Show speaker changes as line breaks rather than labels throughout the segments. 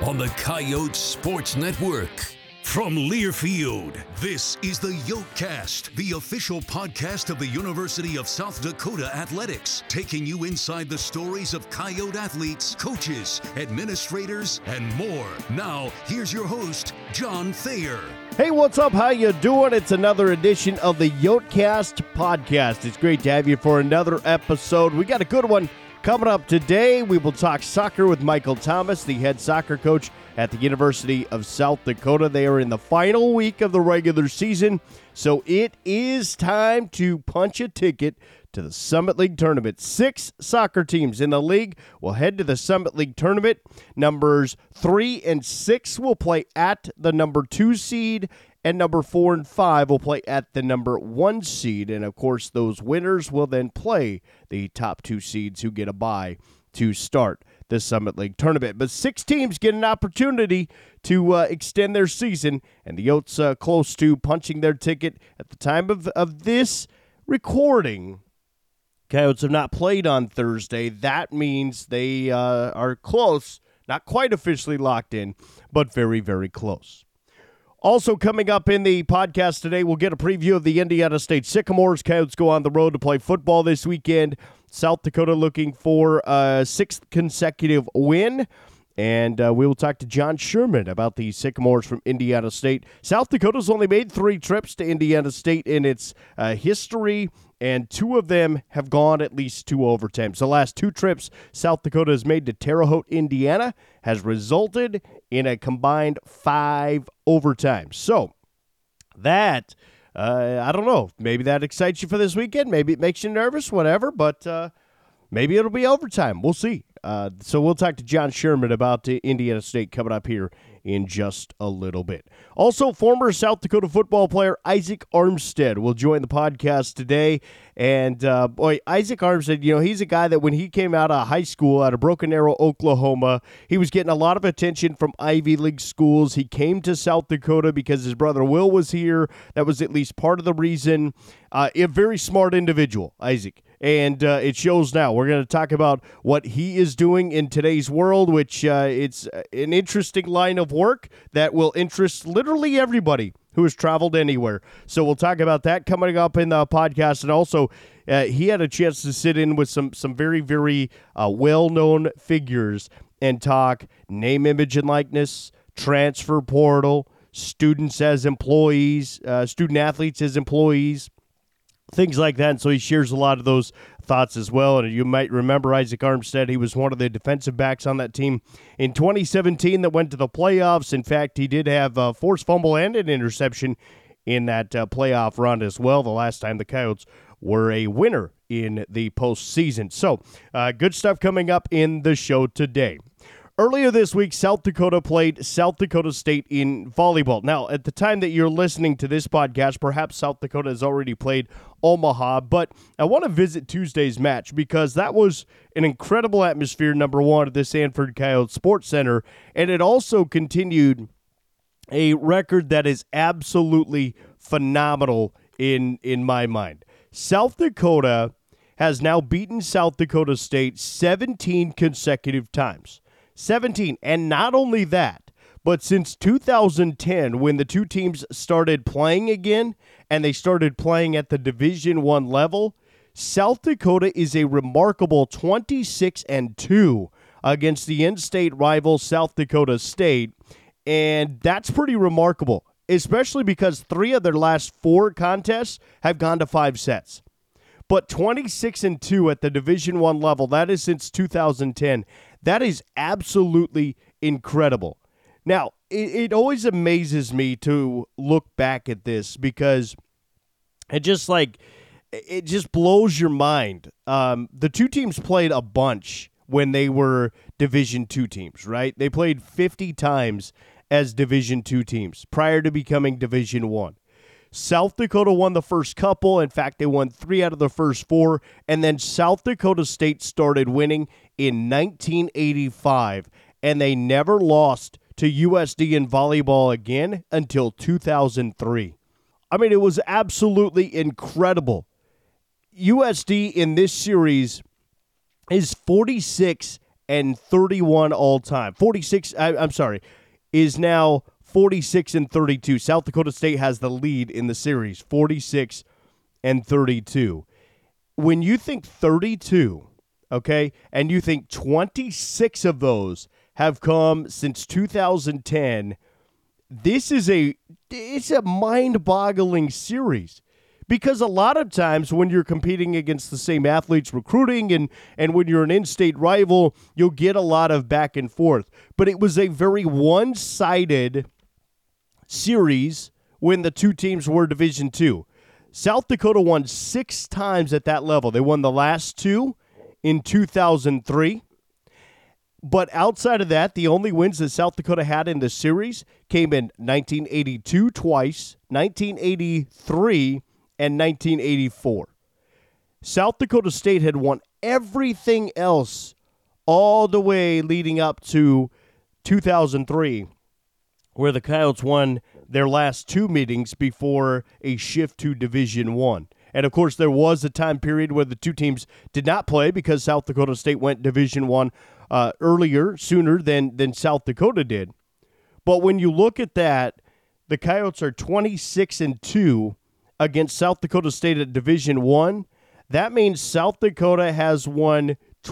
on the Coyotes Sports Network. From Learfield, this is the Yotecast, the official podcast of the University of South Dakota Athletics, taking you inside the stories of Coyote athletes, coaches, administrators, and more. Now, here's your host, John Thayer.
Hey, what's up? How you doing? It's another edition of the Yotecast podcast. It's great to have you for another episode. We got a good one coming up today. We will talk soccer with Michael Thomas, the head soccer coach at the University of South Dakota. They are in the final week of the regular season, so it is time to punch a ticket to the Summit League Tournament. 6 soccer teams in the league will head to the Summit League Tournament. Numbers 3 and 6 will play at the number 2 seed, and number 4 and 5 will play at the number 1 seed. And, of course, those winners will then play the top 2 seeds who get a bye to start the Summit League Tournament. But 6 teams get an opportunity to extend their season, and the Yotes close to punching their ticket at the time of this recording. Coyotes have not played on Thursday. That means they are close, not quite officially locked in, but very, very close. Also coming up in the podcast today, we'll get a preview of the Indiana State Sycamores. Coyotes go on the road to play football this weekend. South Dakota looking for a 6th consecutive win. And we will talk to John Sherman about the Sycamores from Indiana State. South Dakota's only made 3 trips to Indiana State in its history, and 2 of them have gone at least 2 overtimes. The last 2 trips South Dakota has made to Terre Haute, Indiana, has resulted in a combined 5 overtimes. So that, I don't know, maybe that excites you for this weekend. Maybe it makes you nervous, whatever, but maybe it'll be overtime. We'll see. So we'll talk to John Sherman about Indiana State coming up here in just a little bit. Also, former South Dakota football player Isaac Armstead will join the podcast today. And, Isaac Armstead, he's a guy that when he came out of high school out of Broken Arrow, Oklahoma, he was getting a lot of attention from Ivy League schools. He came to South Dakota because his brother Will was here. That was at least part of the reason. A very smart individual, Isaac. And it shows now. We're going to talk about what he is doing in today's world, which it's an interesting line of work that will interest literally everybody who has traveled anywhere. So we'll talk about that coming up in the podcast. And also, he had a chance to sit in with some very, very well-known figures and talk name, image, and likeness, transfer portal, students as employees, student-athletes as employees, things like that. And so he shares a lot of those thoughts as well. And you might remember Isaac Armstead. He was one of the defensive backs on that team in 2017 that went to the playoffs. In fact, he did have a forced fumble and an interception in that playoff run as well, the last time the Coyotes were a winner in the postseason. So good stuff coming up in the show today. Earlier this week, South Dakota played South Dakota State in volleyball. Now, at the time that you're listening to this podcast, perhaps South Dakota has already played Omaha, but I want to visit Tuesday's match because that was an incredible atmosphere, number one, at the Sanford Coyote Sports Center, and it also continued a record that is absolutely phenomenal in my mind. South Dakota has now beaten South Dakota State 17 consecutive times. 17. And not only that, but since 2010, when the two teams started playing again and they started playing at the Division I level, South Dakota is a remarkable 26-2 against the in-state rival South Dakota State. And that's pretty remarkable, especially because 3 of their last 4 contests have gone to 5 sets. But 26-2 at the Division I level, that is since 2010. That is absolutely incredible. Now, it always amazes me to look back at this because it just blows your mind. The 2 teams played a bunch when they were Division II teams, right? They played 50 times as Division II teams prior to becoming Division I. South Dakota won the first couple. In fact, they won 3 out of the first 4. And then South Dakota State started winning in 1985. And they never lost to USD in volleyball again until 2003. I mean, it was absolutely incredible. USD in this series is 46 and 31 all time. 46. I'm sorry, is now 46 and 32. South Dakota State has the lead in the series, 46 and 32. When you think 32, okay, and you think 26 of those have come since 2010, it's a mind-boggling series. Because a lot of times when you're competing against the same athletes recruiting and when you're an in-state rival, you'll get a lot of back and forth. But it was a very one-sided series when the two teams were Division II. South Dakota won 6 times at that level. They won the last 2 in 2003. But outside of that, the only wins that South Dakota had in the series came in 1982 twice, 1983, and 1984. South Dakota State had won everything else all the way leading up to 2003, where the Coyotes won their last 2 meetings before a shift to Division I. And, of course, there was a time period where the two teams did not play because South Dakota State went Division I sooner than South Dakota did. But when you look at that, the Coyotes are 26-2 against South Dakota State at Division I. That means South Dakota has won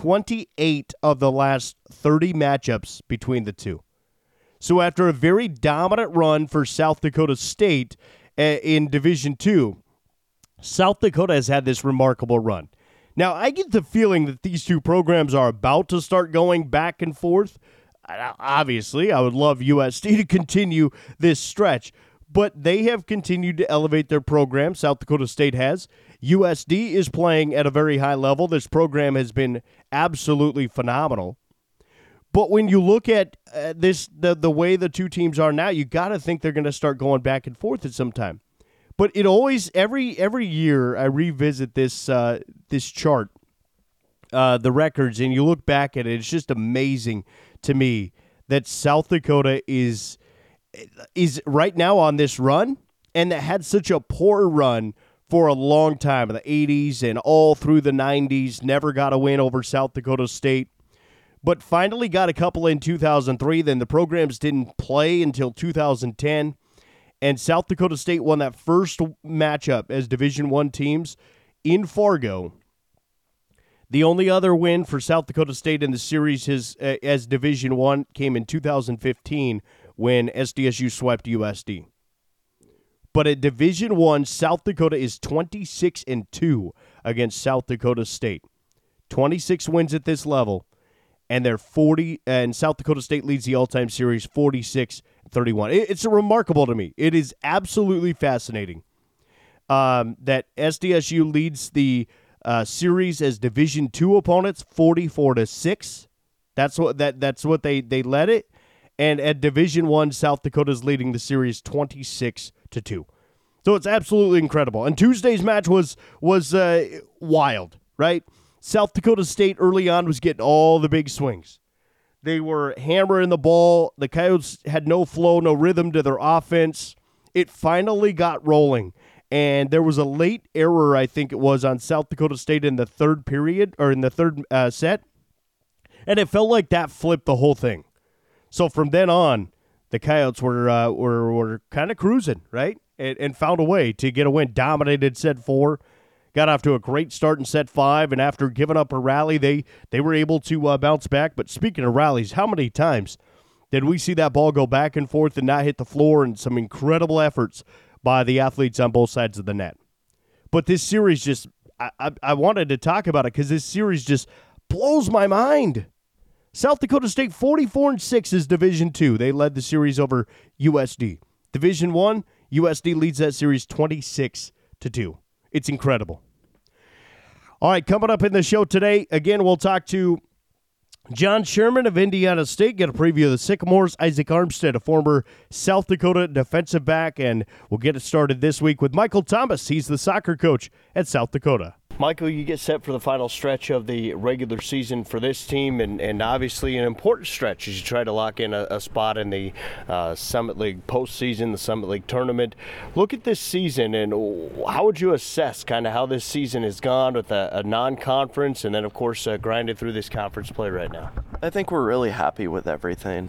28 of the last 30 matchups between the two. So after a very dominant run for South Dakota State in Division II, South Dakota has had this remarkable run. Now, I get the feeling that these two programs are about to start going back and forth. Obviously, I would love USD to continue this stretch, but they have continued to elevate their program. South Dakota State has. USD is playing at a very high level. This program has been absolutely phenomenal. But when you look at the way the two teams are now, you got to think they're going to start going back and forth at some time. But it always every year I revisit this chart, the records, and you look back at it. It's just amazing to me that South Dakota is right now on this run, and that had such a poor run for a long time in the 80s and all through the 90s. Never got a win over South Dakota State, but finally got a couple in 2003. Then the programs didn't play until 2010. And South Dakota State won that first matchup as Division I teams in Fargo. The only other win for South Dakota State in the series as Division I came in 2015 when SDSU swept USD. But at Division I, South Dakota is 26-2 against South Dakota State. 26 wins at this level, and they're 40. And South Dakota State leads the all-time series 46-31. It's remarkable to me. It is absolutely fascinating that SDSU leads the series as Division II opponents 44-6. That's what they led it. And at Division I, South Dakota's leading the series 26-2. So it's absolutely incredible. And Tuesday's match was wild, right? South Dakota State early on was getting all the big swings. They were hammering the ball. The Coyotes had no flow, no rhythm to their offense. It finally got rolling. And there was a late error, I think it was, on South Dakota State in the third period, or in the third set. And it felt like that flipped the whole thing. So from then on, the Coyotes were kind of cruising, right? And found a way to get a win. Dominated set 4. Got off to a great start in set 5, and after giving up a rally, they were able to bounce back. But speaking of rallies, how many times did we see that ball go back and forth and not hit the floor, and some incredible efforts by the athletes on both sides of the net? But this series just, I wanted to talk about it because this series just blows my mind. South Dakota State 44-6 is Division II. They led the series over USD. Division I, USD leads that series 26-2. It's incredible. All right, coming up in the show today, again, we'll talk to John Sherman of Indiana State, get a preview of the Sycamores, Isaac Armstead, a former South Dakota defensive back, and we'll get it started this week with Michael Thomas. He's the soccer coach at South Dakota. Michael, you get set for the final stretch of the regular season for this team, and obviously an important stretch as you try to lock in a spot in the Summit League postseason, the Summit League tournament. Look at this season, and how would you assess kind of how this season has gone with a non-conference, and then, of course, grinding through this conference play right now?
I think we're really happy with everything.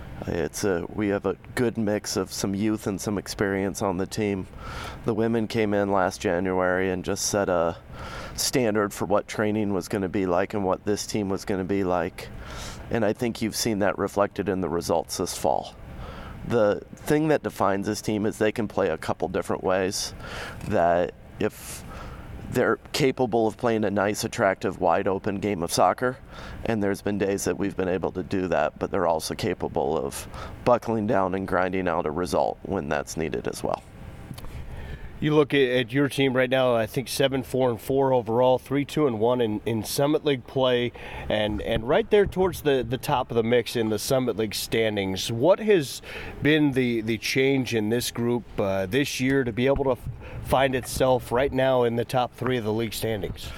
We have a good mix of some youth and some experience on the team. The women came in last January and just set a standard for what training was going to be like and what this team was going to be like. And I think you've seen that reflected in the results this fall. The thing that defines this team is they can play a couple different ways. That if they're capable of playing a nice, attractive, wide-open game of soccer, and there's been days that we've been able to do that, but they're also capable of buckling down and grinding out a result when that's needed as well.
You look at your team right now, I think 7-4-4 overall, 3-2-1 in Summit League play, and right there towards the top of the mix in the Summit League standings. What has been the change in this group this year to be able to find itself right now in the top 3 of the league standings?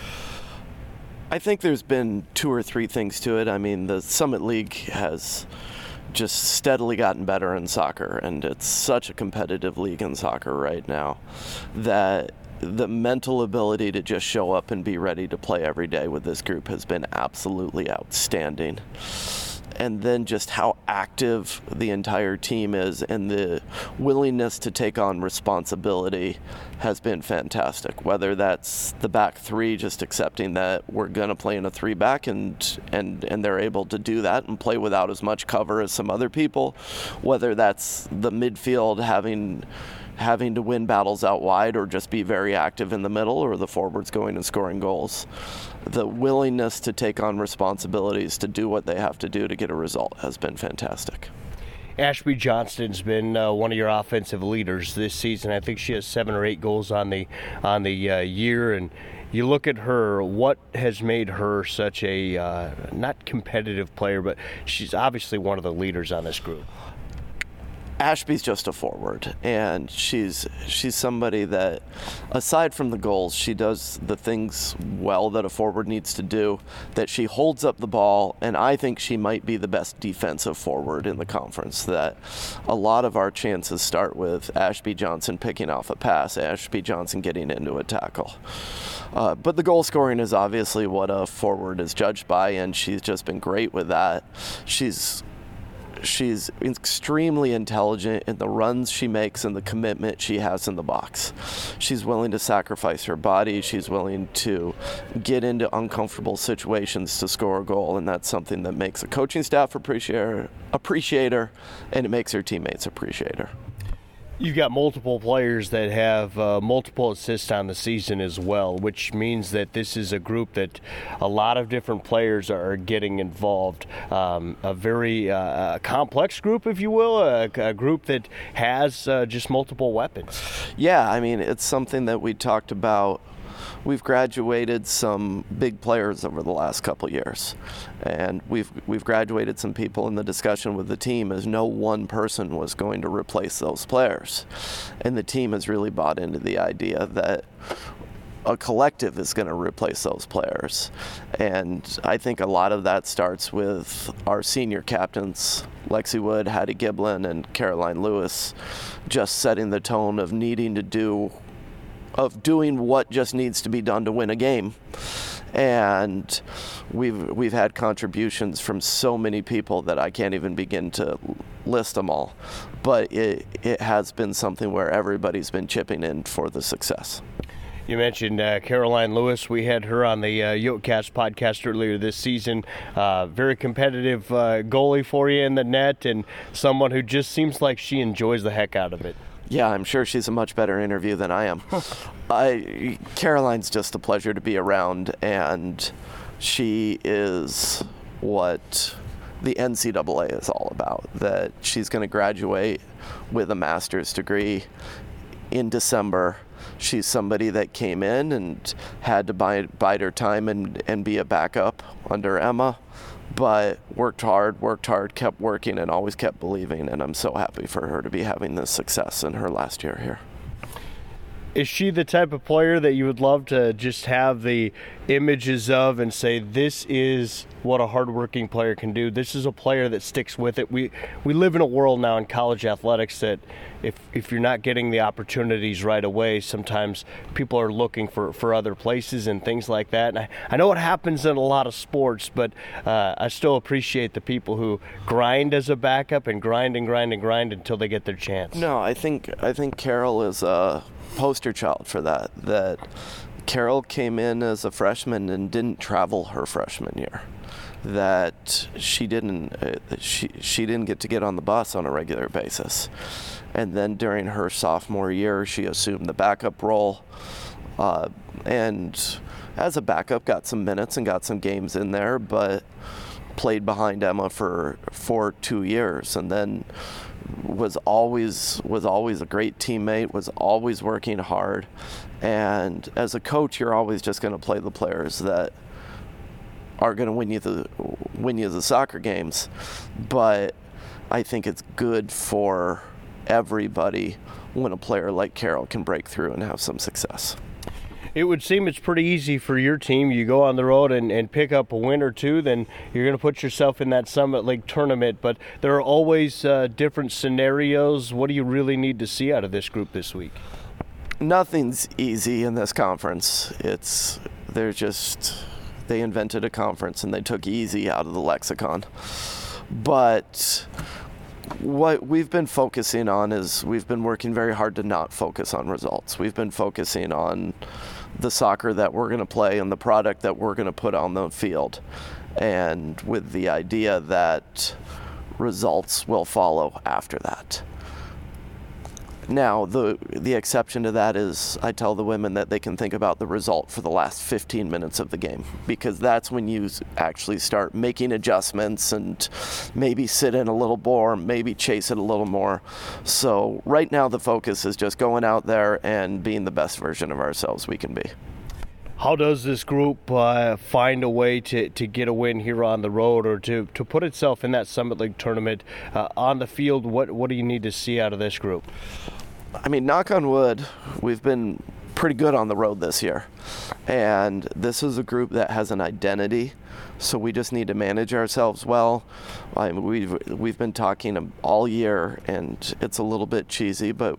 I think there's been 2 or 3 things to it. I mean, the Summit League has just steadily gotten better in soccer, and it's such a competitive league in soccer right now that the mental ability to just show up and be ready to play every day with this group has been absolutely outstanding. And then just how active the entire team is and the willingness to take on responsibility has been fantastic. Whether that's the back 3 just accepting that we're going to play in a 3-back and they're able to do that and play without as much cover as some other people. Whether that's the midfield having to win battles out wide or just be very active in the middle, or the forwards going and scoring goals. The willingness to take on responsibilities to do what they have to do to get a result has been fantastic.
Ashby Johnston's been one of your offensive leaders this season. I think she has 7 or 8 goals on the year, and you look at her, what has made her such a not competitive player, but she's obviously one of the leaders on this group.
Ashby's just a forward, and she's somebody that, aside from the goals, she does the things well that a forward needs to do, that she holds up the ball, and I think she might be the best defensive forward in the conference, that a lot of our chances start with Ashby Johnson picking off a pass, Ashby Johnson getting into a tackle. But the goal scoring is obviously what a forward is judged by, and she's just been great with that. She's extremely intelligent in the runs she makes and the commitment she has in the box. She's willing to sacrifice her body. She's willing to get into uncomfortable situations to score a goal, and that's something that makes a coaching staff appreciate her, and it makes her teammates appreciate her.
You've got multiple players that have multiple assists on the season as well, which means that this is a group that a lot of different players are getting involved. A very complex group, if you will, a group that has just multiple weapons.
Yeah, I mean, it's something that we talked about. We've graduated some big players over the last couple years, and we've graduated some people in the discussion with the team as no one person was going to replace those players. And the team has really bought into the idea that a collective is going to replace those players. And I think a lot of that starts with our senior captains, Lexi Wood, Hattie Giblin, and Caroline Lewis, just setting the tone of doing what just needs to be done to win a game. And we've had contributions from so many people that I can't even begin to list them all. But it has been something where everybody's been chipping in for the success.
You mentioned Caroline Lewis. We had her on the Yokecast podcast earlier this season. Very competitive goalie for you in the net, and someone who just seems like she enjoys the heck out of it.
Yeah, I'm sure she's a much better interview than I am. Caroline's just a pleasure to be around, and she is what the NCAA is all about, that she's going to graduate with a master's degree in December. She's somebody that came in and had to bide her time and be a backup under Emma, but worked hard, kept working, and always kept believing, and I'm so happy for her to be having this success in her last year here.
Is she the type of player that you would love to just have the images of and say, this is what a hardworking player can do? This is a player that sticks with it. We live in a world now in college athletics that if you're not getting the opportunities right away, sometimes people are looking for other places and things like that. And I know it happens in a lot of sports, but I still appreciate the people who grind as a backup and grind until they get their chance.
No, I think Carol is a poster child for that Carol came in as a freshman and didn't travel her freshman year, that she didn't get on the bus on a regular basis, and then during her sophomore year she assumed the backup role, and as a backup got some minutes and got some games in there, but played behind Emma for 2 years, and then was always a great teammate, was always working hard. And as a coach, you're always just going to play the players that are going to win you the soccer games. But I think it's good for everybody when a player like Carol can break through and have some success.
It would seem it's pretty easy for your team. You go on the road and pick up a win or two, then you're going to put yourself in that Summit League tournament. But there are always different scenarios. What do you really need to see out of this group this week?
Nothing's easy in this conference. They invented a conference and they took easy out of the lexicon. But what we've been focusing on is we've been working very hard to not focus on results. We've been focusing on the soccer that we're going to play and the product that we're going to put on the field, and with the idea that results will follow after that. Now, the exception to that is I tell the women that they can think about the result for the last 15 minutes of the game, because that's when you actually start making adjustments and maybe sit in a little more, maybe chase it a little more. So right now the focus is just going out there and being the best version of ourselves we can be.
How does this group find a way to get a win here on the road, or to put itself in that Summit League tournament on the field? What do you need to see out of this group?
I mean, knock on wood, we've been pretty good on the road this year. And this is a group that has an identity, so we just need to manage ourselves well. I mean, we've been talking all year, and it's a little bit cheesy, but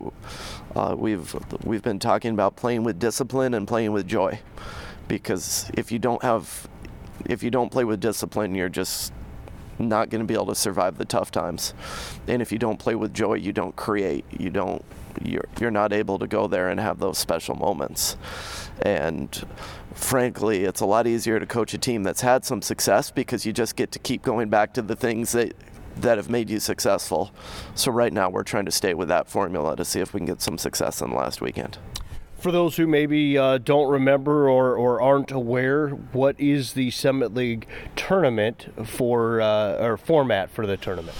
we've been talking about playing with discipline and playing with joy. Because if you don't play with discipline, you're just not going to be able to survive the tough times. And if you don't play with joy, you don't create. You're not able to go there and have those special moments. And frankly, it's a lot easier to coach a team that's had some success, because you just get to keep going back to the things that have made you successful. So right now we're trying to stay with that formula to see if we can get some success in the last weekend.
For those who maybe don't remember or aren't aware, what is the Summit League tournament or format for the tournament?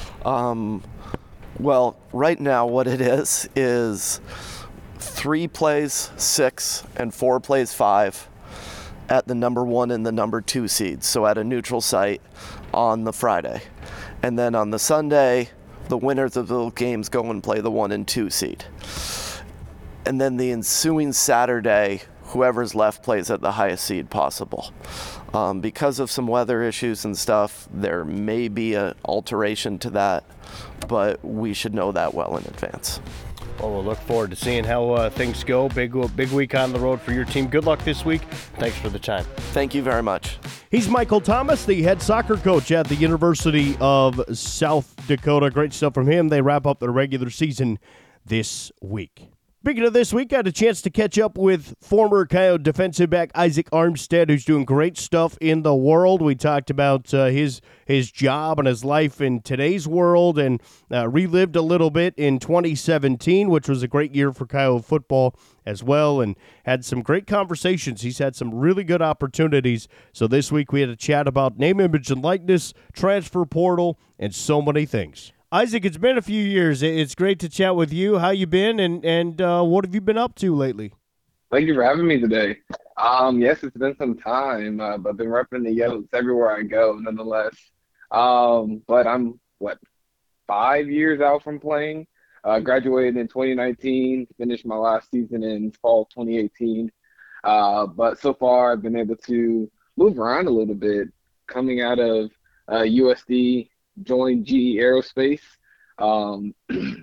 Well, right now what it is 3 plays 6 and 4 plays 5 at the number 1 and the number 2 seeds, so at a neutral site on the Friday. And then on the Sunday, the winners of the games go and play the 1 and 2 seed. And then the ensuing Saturday, whoever's left plays at the highest seed possible. Because of some weather issues and stuff, there may be an alteration to that, but we should know that well in advance.
Well, we'll look forward to seeing how things go. Big week on the road for your team. Good luck this week. Thanks for the time.
Thank you very much.
He's Michael Thomas, the head soccer coach at the University of South Dakota. Great stuff from him. They wrap up their regular season this week. Speaking of this week, I had a chance to catch up with former Coyote defensive back Isaac Armstead, who's doing great stuff in the world. We talked about his job and his life in today's world, and relived a little bit in 2017, which was a great year for Coyote football as well, and had some great conversations. He's had some really good opportunities. So this week we had a chat about name, image, and likeness, transfer portal, and so many things. Isaac, it's been a few years. It's great to chat with you. How you been, and what have you been up to lately?
Thank you for having me today. Yes, it's been some time, but I've been repping the Yotes everywhere I go, nonetheless. But I'm, 5 years out from playing. Graduated in 2019, finished my last season in fall 2018. But so far, I've been able to move around a little bit. Coming out of USD, joined GE Aerospace. Um,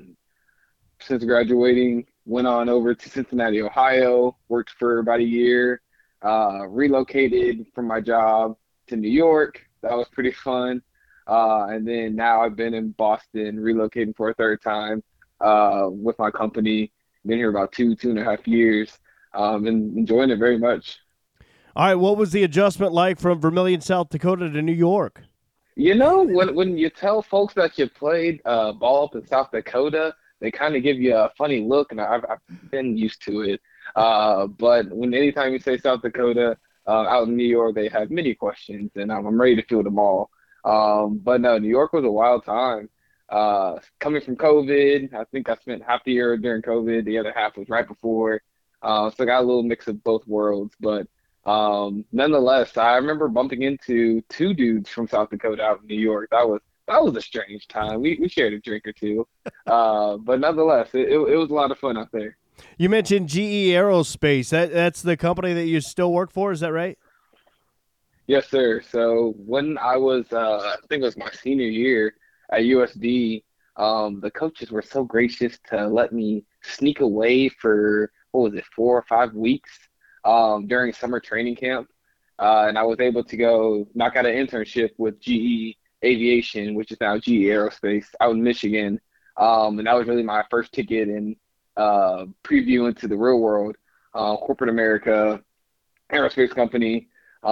since graduating, went on over to Cincinnati, Ohio, worked for about a year, relocated from my job to New York. That was pretty fun. And then now I've been in Boston, relocating for a third time with my company. Been here about 2.5 years, and enjoying it very much.
All right, what was the adjustment like from Vermillion, South Dakota to New York?
When you tell folks that you played ball up in South Dakota, they kind of give you a funny look, and I've been used to it. But anytime you say South Dakota out in New York, they have many questions, and I'm ready to field them all. But no, New York was a wild time. Coming from COVID, I think I spent half the year during COVID. The other half was right before. So I got a little mix of both worlds. But nonetheless, I remember bumping into two dudes from South Dakota out in New York. That was a strange time. We shared a drink or two. But nonetheless, it was a lot of fun out there.
You mentioned GE Aerospace. That's the company that you still work for, is that right?
Yes, sir. So when I was, I think it was my senior year at USD, the coaches were so gracious to let me sneak away for, what was it, 4 or 5 weeks during summer training camp. And I was able to go knock out an internship with GE Aviation, which is now GE Aerospace, out in Michigan. And that was really my first ticket in preview into the real world, corporate America, aerospace company.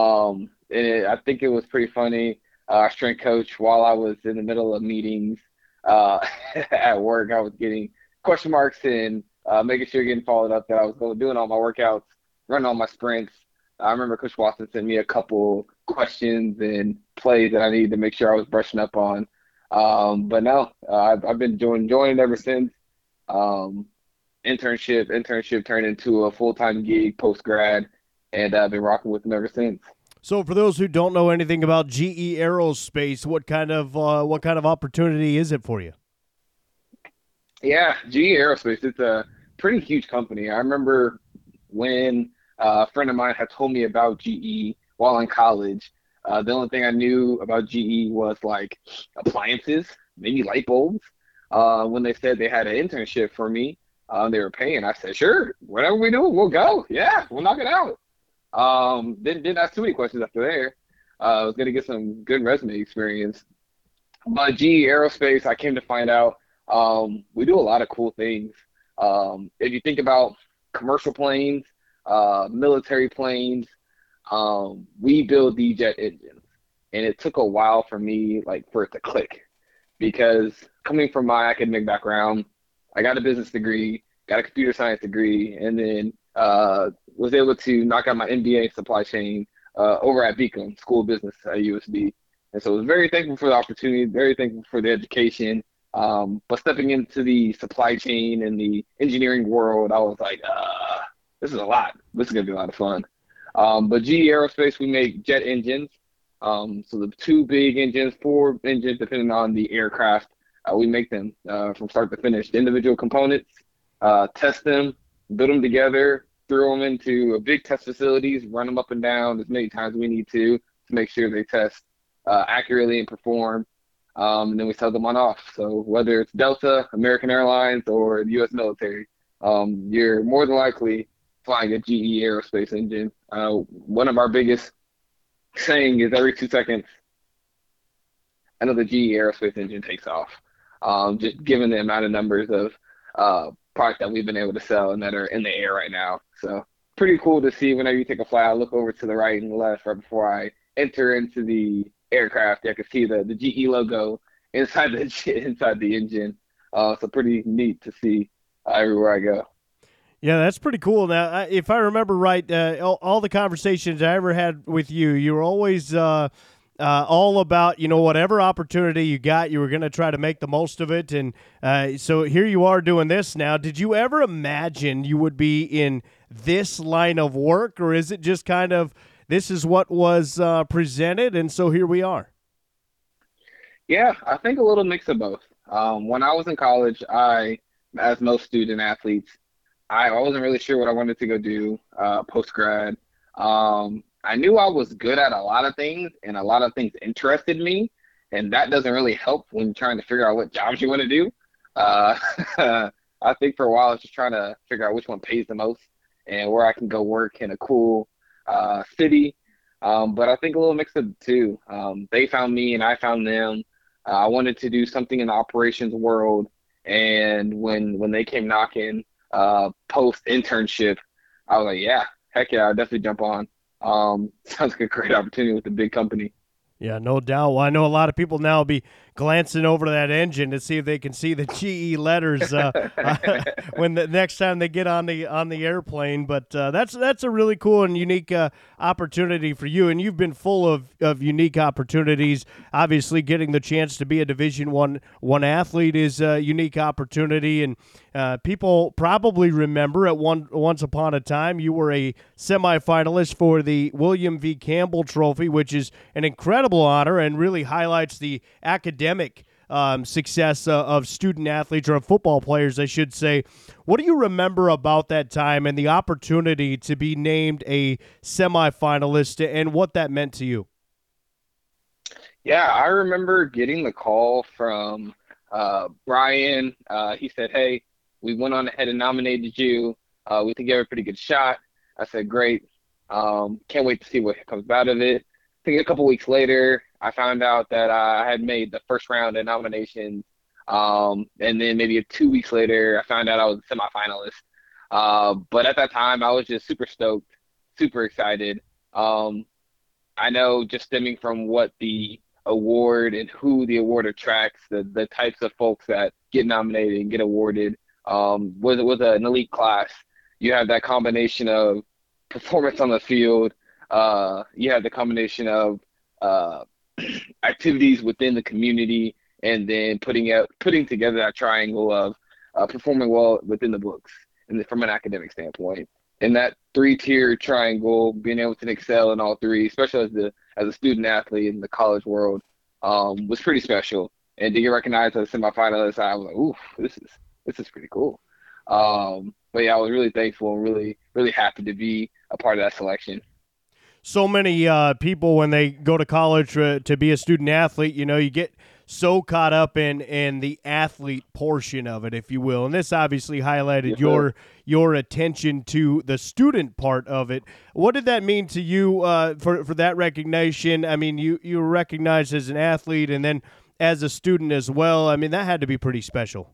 I think it was pretty funny. Our strength coach, while I was in the middle of meetings at work, I was getting question marks and making sure getting followed up that I was doing all my workouts, running all my sprints. I remember Coach Watson sent me a couple questions and plays that I needed to make sure I was brushing up on. But no, I've been enjoying it ever since. Internship turned into a full-time gig post-grad, and I've been rocking with them ever since.
So for those who don't know anything about GE Aerospace, what kind of opportunity is it for you?
Yeah, GE Aerospace, it's a pretty huge company. I remember when a friend of mine had told me about GE while in college. The only thing I knew about GE was like appliances, maybe light bulbs. When they said they had an internship for me, they were paying. I said, sure, whatever we do, we'll go. Yeah, we'll knock it out. Didn't ask too many questions after there. I was gonna get some good resume experience. But GE Aerospace, I came to find out, we do a lot of cool things. If you think about commercial planes, military planes, we build the jet engines, and it took a while for me, like, for it to click, because coming from my academic background, I got a business degree, got a computer science degree, and then was able to knock out my MBA in supply chain over at Beacom School of Business at USD. And so I was very thankful for the opportunity, very thankful for the education. But stepping into the supply chain and the engineering world, I was like, this is a lot. This is going to be a lot of fun. But GE Aerospace, we make jet engines. So the two big engines, 4 engines, depending on the aircraft, we make them from start to finish. The individual components, test them, build them together, throw them into big test facilities, run them up and down as many times as we need to make sure they test accurately and perform. And then we sell them on off. So whether it's Delta, American Airlines, or the U.S. military, you're more than likely flying a GE Aerospace engine. One of our biggest saying is every 2 seconds, another GE Aerospace engine takes off. Just given the amount of numbers of product that we've been able to sell and that are in the air right now. So pretty cool to see whenever you take a flight. I look over to the right and the left right before I enter into the aircraft. I can see the GE logo inside the engine. So pretty neat to see everywhere I go.
Yeah, that's pretty cool. Now, if I remember right, all the conversations I ever had with you, you were always all about, whatever opportunity you got, you were going to try to make the most of it. And so here you are doing this now. Did you ever imagine you would be in this line of work, or is it just kind of this is what was presented, and so here we are?
Yeah, I think a little mix of both. When I was in college, I as most student athletes, I wasn't really sure what I wanted to go do post grad. I knew I was good at a lot of things, and a lot of things interested me, and that doesn't really help when trying to figure out what jobs you want to do. Uh, I think for a while I was just trying to figure out which one pays the most and where I can go work in a cool city. But I think a little mix of the two. They found me and I found them. I wanted to do something in the operations world, and when they came knocking post internship, I was like, yeah, heck yeah, I'll definitely jump on. Sounds like a great opportunity with a big company.
Yeah, no doubt. Well, I know a lot of people now will be glancing over that engine to see if they can see the GE letters when the next time they get on the airplane. But that's a really cool and unique opportunity for you, and you've been full of unique opportunities. Obviously, getting the chance to be a Division one athlete is a unique opportunity, and people probably remember at once upon a time you were a semifinalist for the William V. Campbell Trophy, which is an incredible honor and really highlights the academic success of student athletes or of football players, I should say. What do you remember about that time and the opportunity to be named a semifinalist and what that meant to you?
Yeah, I remember getting the call from Brian. He said, "Hey, we went on ahead and nominated you. We think you have a pretty good shot." I said, "Great. Can't wait to see what comes out of it." I think a couple weeks later, I found out that I had made the first round of nominations. And then maybe 2 weeks later, I found out I was a semifinalist. But at that time, I was just super stoked, super excited. I know just stemming from what the award and who the award attracts, the types of folks that get nominated and get awarded, was an elite class. You have that combination of performance on the field. You have the combination of activities within the community, and then putting together that triangle of performing well within the books and from an academic standpoint. And that three-tier triangle, being able to excel in all three, especially as a student athlete in the college world, was pretty special. And to get recognized as a semifinalist, I was like, "Ooh, this is pretty cool." But yeah, I was really thankful and really, really happy to be a part of that selection.
So many people, when they go to college to be a student athlete, you get so caught up in the athlete portion of it, if you will. And this obviously highlighted your attention to the student part of it. What did that mean to you for that recognition? I mean, you were recognized as an athlete and then as a student as well. I mean, that had to be pretty special.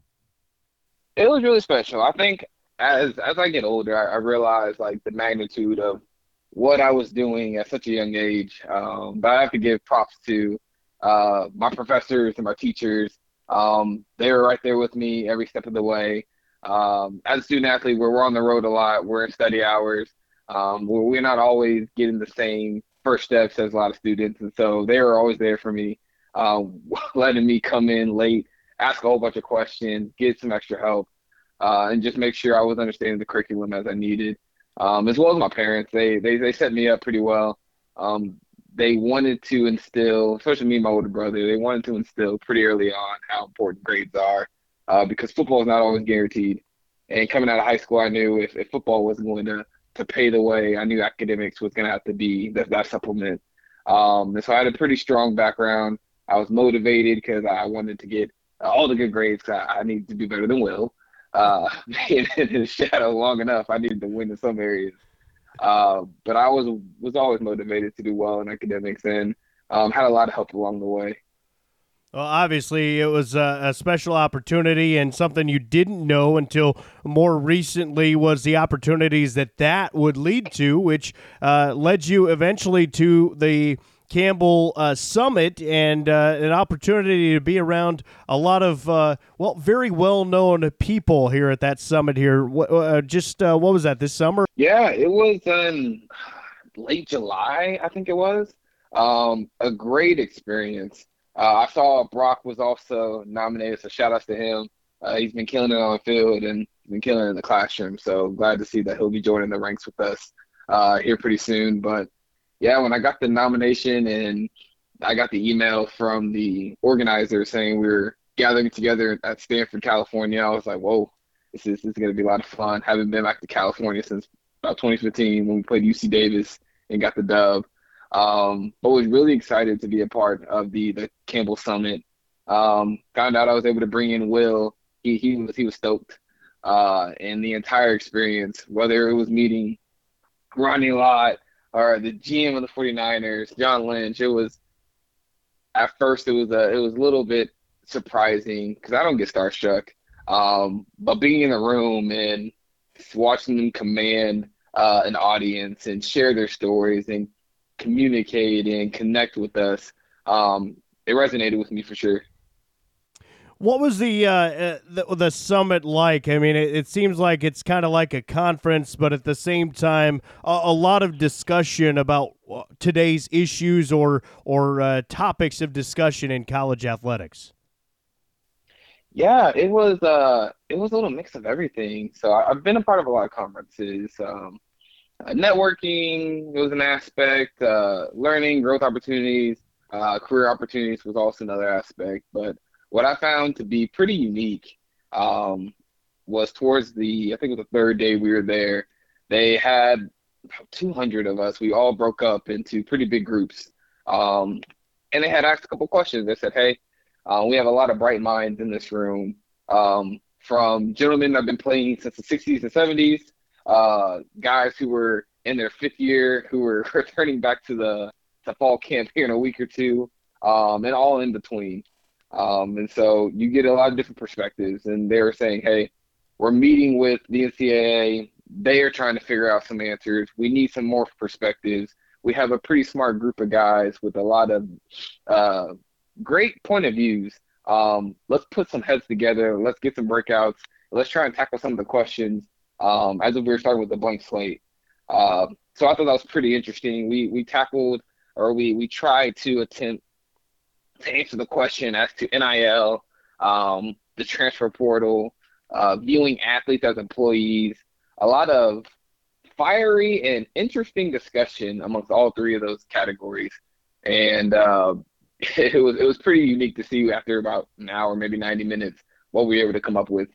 It was really special. I think as I get older, I realize like the magnitude of what I was doing at such a young age. But I have to give props to my professors and my teachers. They were right there with me every step of the way. As a student athlete, we're on the road a lot. We're in study hours. We're not always getting the same first steps as a lot of students. And so they were always there for me, letting me come in late, ask a whole bunch of questions, get some extra help, and just make sure I was understanding the curriculum as I needed. As well as my parents, they set me up pretty well. They wanted to instill, especially me and my older brother, they wanted to instill pretty early on how important grades are, because football is not always guaranteed. And coming out of high school, I knew if football wasn't going to pay the way, I knew academics was going to have to be that supplement. And so I had a pretty strong background. I was motivated because I wanted to get all the good grades. I needed to do better than Will. Being in his shadow long enough, I needed to win in some areas. But I was always motivated to do well in academics, and had a lot of help along the way.
Well, obviously, it was a special opportunity, and something you didn't know until more recently was the opportunities that would lead to, which led you eventually to the Campbell Summit and an opportunity to be around a lot of, very well-known people here at that summit here. What was that, this summer?
Yeah, it was in late July, I think it was. A great experience. I saw Brock was also nominated, so shout outs to him. He's been killing it on the field and been killing it in the classroom, so glad to see that he'll be joining the ranks with us here pretty soon. But yeah, when I got the nomination and I got the email from the organizer saying we were gathering together at Stanford, California, I was like, whoa, This is going to be a lot of fun. Haven't been back to California since about 2015 when we played UC Davis and got the dub. But was really excited to be a part of the Campbell Summit. Found out I was able to bring in Will. He was stoked. And the entire experience, whether it was meeting Ronnie Lott or the GM of the 49ers, John Lynch, at first it was a little bit surprising because I don't get starstruck. But being in the room and watching them command an audience and share their stories and communicate and connect with us, it resonated with me for sure.
What was the summit like? I mean, it seems like it's kind of like a conference, but at the same time, a lot of discussion about today's issues or topics of discussion in college athletics.
Yeah, it was a little mix of everything. So I've been a part of a lot of conferences. Networking was an aspect. Learning, growth opportunities, career opportunities was also another aspect. But what I found to be pretty unique was towards I think it was the third day we were there. They had about 200 of us. We all broke up into pretty big groups. And they had asked a couple questions. They said, hey, we have a lot of bright minds in this room, from gentlemen that have been playing since the 60s and 70s, guys who were in their fifth year who were returning back to fall camp here in a week or two, and all in between. And so you get a lot of different perspectives. And they were saying, hey, we're meeting with the NCAA. They are trying to figure out some answers. We need some more perspectives. We have a pretty smart group of guys with a lot of great point of views. Let's put some heads together. Let's get some breakouts. Let's try and tackle some of the questions as if we were starting with a blank slate. So I thought that was pretty interesting. We tried to attempt to answer the question as to NIL, the transfer portal, viewing athletes as employees, a lot of fiery and interesting discussion amongst all three of those categories. And it was pretty unique to see after about an hour, maybe 90 minutes, what we were able to come up with.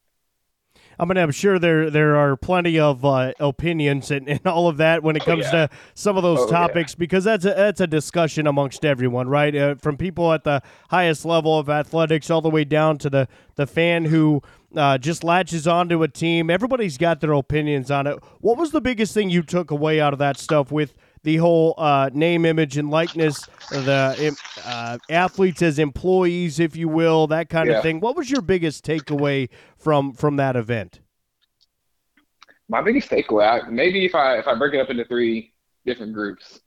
I'm sure there are plenty of opinions and all of that when it comes to some of those topics, because that's a discussion amongst everyone, right? From people at the highest level of athletics all the way down to the fan who just latches onto a team. Everybody's got their opinions on it. What was the biggest thing you took away out of that stuff with the whole name, image, and likeness, the athletes as employees, if you will, that kind of thing? What was your biggest takeaway from that event?
My biggest takeaway, maybe if I break it up into three different groups,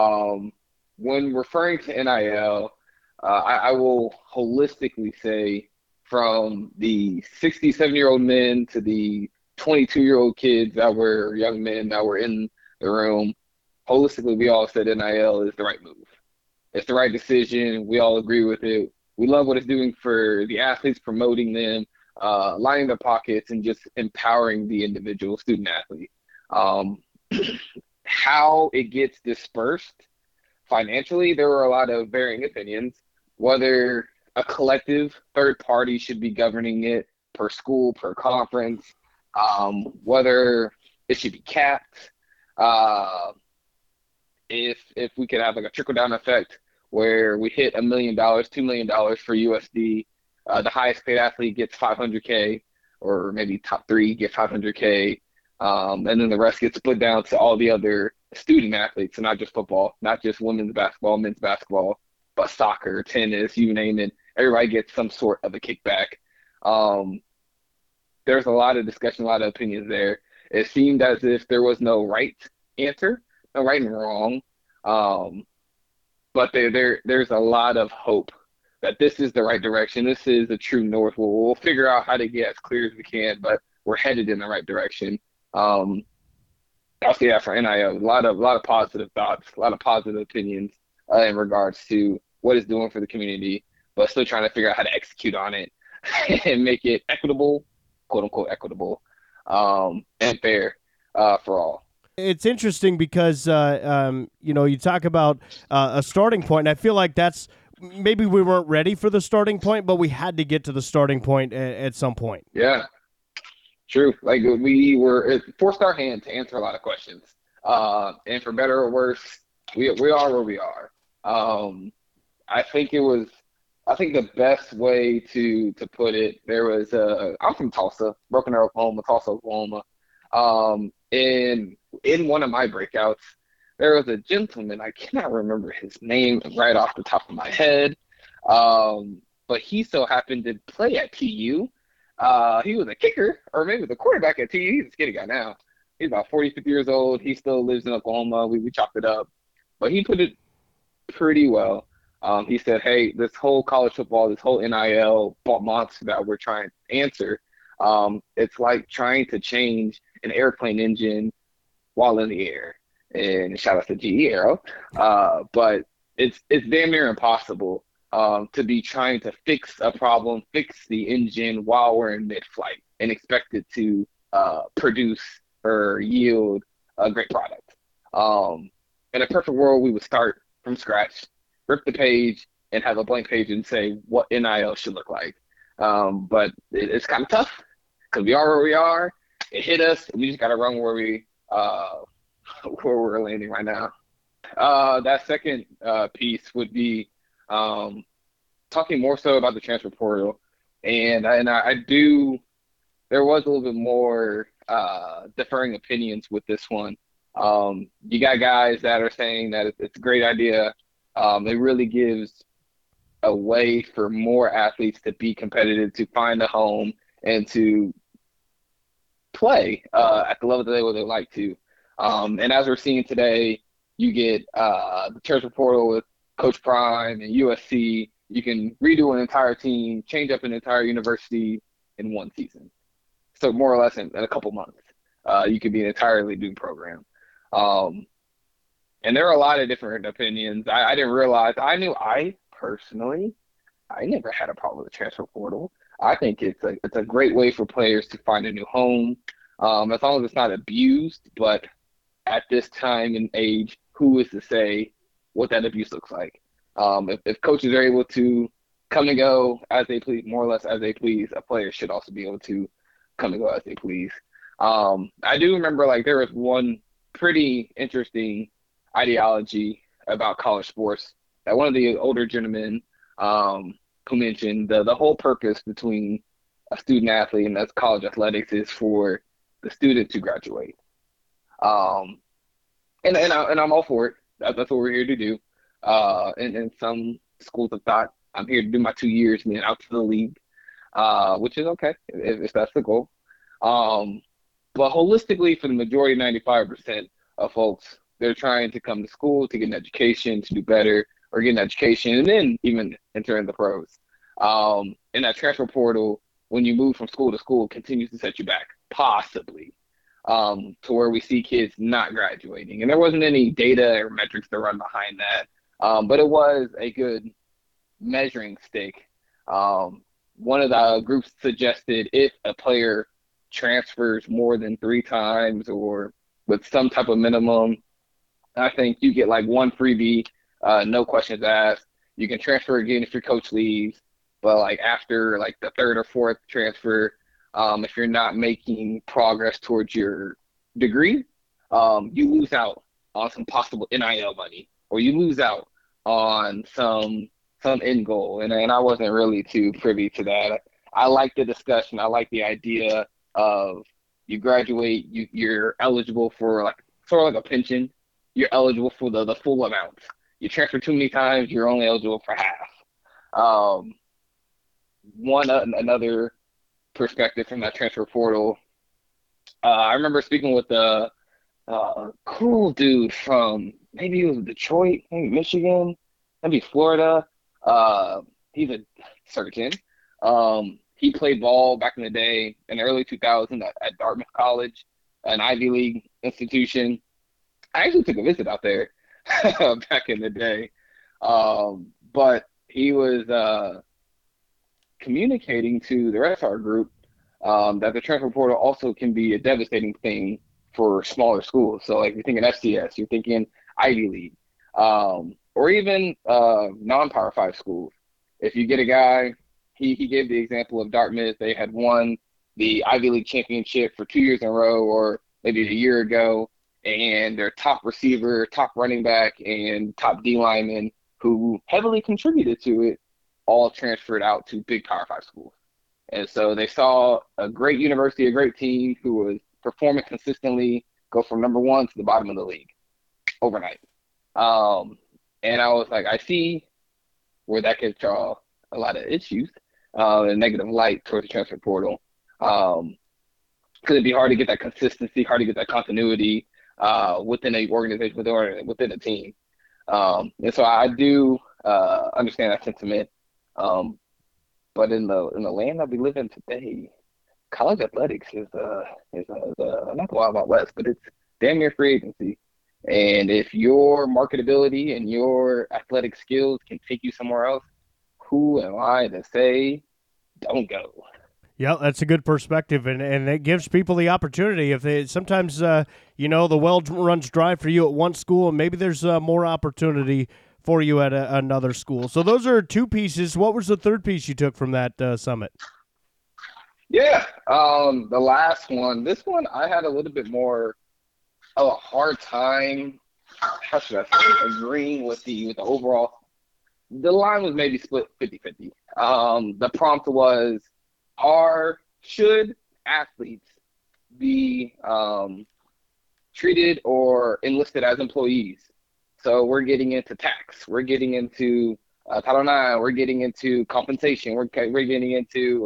when referring to NIL, I will holistically say from the 67-year-old men to the 22-year-old kids that were young men that were in the room, holistically, we all said NIL is the right move. It's the right decision. We all agree with it. We love what it's doing for the athletes, promoting them, lining their pockets, and just empowering the individual student athlete. How it gets dispersed financially, there were a lot of varying opinions, whether a collective third party should be governing it per school, per conference, whether it should be capped. If we could have like a trickle-down effect where we hit $1 million, $2 million for USD, the highest paid athlete gets $500K, or maybe top three get $500K, and then the rest gets split down to all the other student athletes, and not just football, not just women's basketball, men's basketball, but soccer, tennis, you name it. Everybody gets some sort of a kickback. There's a lot of discussion, a lot of opinions there. It seemed as if there was no right answer, no right and wrong, but there's a lot of hope that this is the right direction. This is the true north. We'll figure out how to get as clear as we can, but we're headed in the right direction. I'll say that for NIL. A lot of positive thoughts, a lot of positive opinions in regards to what it's doing for the community, but still trying to figure out how to execute on it and make it equitable, quote unquote equitable, and fair for all.
It's interesting because, you talk about a starting point, and I feel like maybe we weren't ready for the starting point, but we had to get to the starting point at some point.
Yeah. True. Like it forced our hand to answer a lot of questions. And for better or worse, we are where we are. Um, I think it was. I think the best way to put it, there was I'm from Tulsa, Broken Arrow, Oklahoma, Tulsa, Oklahoma. And in one of my breakouts, there was a gentleman. I cannot remember his name right off the top of my head. But he so happened to play at TU. He was a kicker, or maybe the quarterback at TU. He's a skinny guy now. He's about 40, 50 years old. He still lives in Oklahoma. We chopped it up. But he put it pretty well. He said, hey, this whole college football, this whole NIL monster that we're trying to answer, it's like trying to change an airplane engine while in the air. And shout out to GE Aero. But it's damn near impossible to be trying to fix a problem, fix the engine while we're in mid-flight and expect it to produce or yield a great product. In a perfect world, we would start from scratch, rip the page, and have a blank page and say what NIL should look like. But it's kind of tough because we are where we are. It hit us, and we just got to run where we're landing right now. That second piece would be talking more so about the transfer portal, and I do. There was a little bit more differing opinions with this one. You got guys that are saying that it's a great idea. It really gives a way for more athletes to be competitive, to find a home, and to play at the level that they would like to. And as we're seeing today, you get the transfer portal with Coach Prime and USC. You can redo an entire team, change up an entire university in one season. So more or less in a couple months, you could be an entirely new program. And there are a lot of different opinions. I didn't realize. I personally never had a problem with the transfer portal. I think it's a great way for players to find a new home, as long as it's not abused. But at this time and age, who is to say what that abuse looks like? If coaches are able to come and go as they please, more or less as they please, a player should also be able to come and go as they please. I do remember there was one pretty interesting ideology about college sports that one of the older gentlemen who mentioned the whole purpose between a student athlete and that's college athletics is for the student to graduate. And I'm all for it. That's what we're here to do. And some schools have thought I'm here to do my 2 years and then out to the league, which is okay if that's the goal. But holistically, for the majority, 95% of folks, they're trying to come to school to get an education, to do better, or get an education, and then even enter in the pros. And that transfer portal, when you move from school to school, continues to set you back, possibly, to where we see kids not graduating. And there wasn't any data or metrics to run behind that, but it was a good measuring stick. One of the groups suggested if a player transfers more than 3 times or with some type of minimum, I think you get one freebie, no questions asked. You can transfer again if your coach leaves, but after the third or fourth transfer, if you're not making progress towards your degree, you lose out on some possible NIL money, or you lose out on some end goal. And I wasn't really too privy to that. I like the discussion. I like the idea of you graduate, you're eligible for sort of like a pension. You're eligible for the full amount. You transfer too many times, you're only eligible for half. Another perspective from that transfer portal. I remember speaking with a cool dude from maybe it was Detroit, maybe Michigan, maybe Florida. He's a surgeon. He played ball back in the day in the early 2000s at Dartmouth College, an Ivy League institution. I actually took a visit out there back in the day. But he was communicating to the rest of our group that the transfer portal also can be a devastating thing for smaller schools. So you're thinking FCS, you're thinking Ivy League, or even non-Power 5 schools. If you get a guy, he gave the example of Dartmouth. They had one the Ivy League championship for 2 years in a row, or maybe a year ago, and their top receiver, top running back, and top D lineman who heavily contributed to it all transferred out to big Power 5 schools. And so they saw a great university, a great team who was performing consistently go from number one to the bottom of the league overnight. And I was like, I see where that could draw a lot of issues, and negative light towards the transfer portal. Because it'd be hard to get that consistency, hard to get that continuity within a organization, within a team. And so I do understand that sentiment. But in the land that we live in today, college athletics is not the Wild Wild West, but it's damn near free agency. And if your marketability and your athletic skills can take you somewhere else, who am I to say don't go?
Yeah, that's a good perspective, and it gives people the opportunity. If they sometimes, the well runs dry for you at one school, and maybe there's more opportunity for you at another school. So those are two pieces. What was the third piece you took from that summit?
Yeah, the last one. This one I had a little bit more of a hard time. How should I say? Agreeing with the overall. The line was maybe split 50-50. The prompt was, should athletes be treated or enlisted as employees? So we're getting into tax, we're getting into Title IX, we're getting into compensation, we're getting into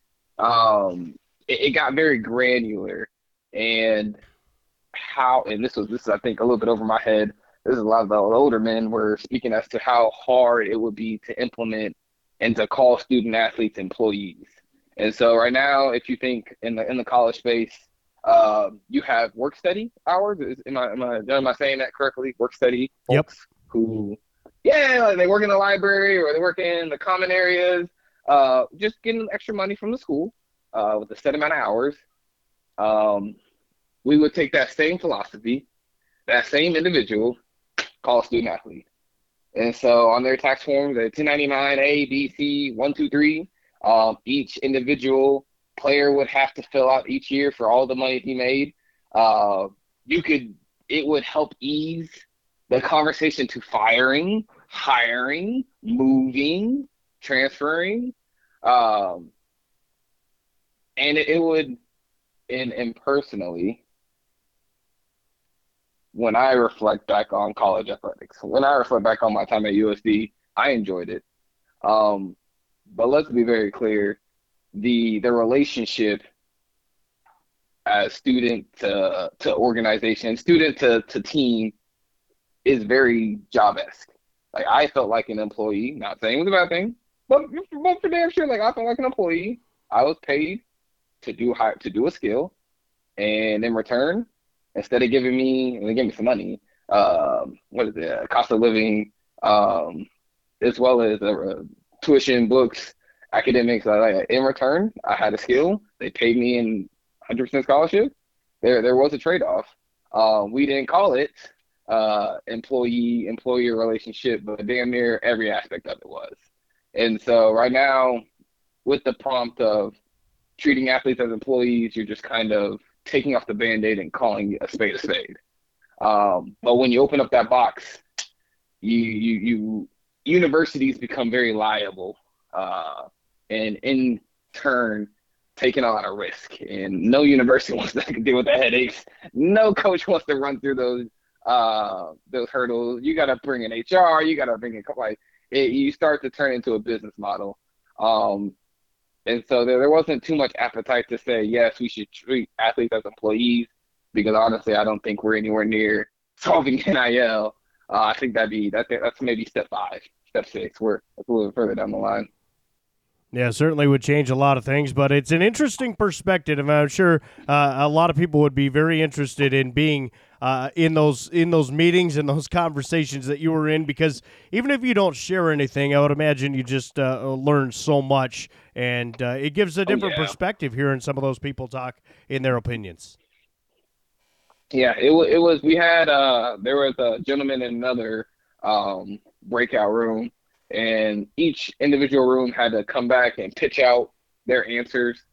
it got very granular, and this is I think a little bit over my head. This is a lot of the older men were speaking as to how hard it would be to implement and to call student athletes employees. And so right now, if you think in the college space, you have work study hours. Am I saying that correctly? Work study folks who, they work in the library or they work in the common areas, just getting extra money from the school with a set amount of hours. We would take that same philosophy, that same individual, call a student athlete. And so on their tax forms, the 1099 A, B, C, 1, 2, 3, each individual player would have to fill out each year for all the money he made. It would help ease the conversation to firing, hiring, moving, transferring. And it would, and personally, when I reflect back on college athletics, when I reflect back on my time at USD, I enjoyed it. But let's be very clear, the relationship as student to organization, student to team is very job-esque. Like, I felt like an employee, not saying it was a bad thing, but for damn sure, I felt like an employee. I was paid to do a skill, and in return, instead of giving me, and they gave me some money, cost of living, as well as tuition, books, academics. In return, I had a skill. They paid me in 100% scholarship. There was a trade-off. We didn't call it employee-employer relationship, but damn near every aspect of it was. And so right now, with the prompt of treating athletes as employees, you're just kind of taking off the Band-Aid and calling a spade a spade. But when you open up that box, universities become very liable, and in turn, taking a lot of risk. And no university wants to deal with the headaches. No coach wants to run through those hurdles. You got to bring in HR. You got to bring in you start to turn into a business model. And so there wasn't too much appetite to say, yes, we should treat athletes as employees, because honestly, I don't think we're anywhere near solving NIL. I think that's maybe step 5, step 6. We're a little further down the line.
Yeah, certainly would change a lot of things, but it's an interesting perspective, and I'm sure a lot of people would be very interested in being in those meetings and those conversations that you were in, because even if you don't share anything, I would imagine you just learn so much, and it gives a different perspective hearing some of those people talk in their opinions.
Yeah, it was. We had there was a gentleman in another breakout room, and each individual room had to come back and pitch out their answers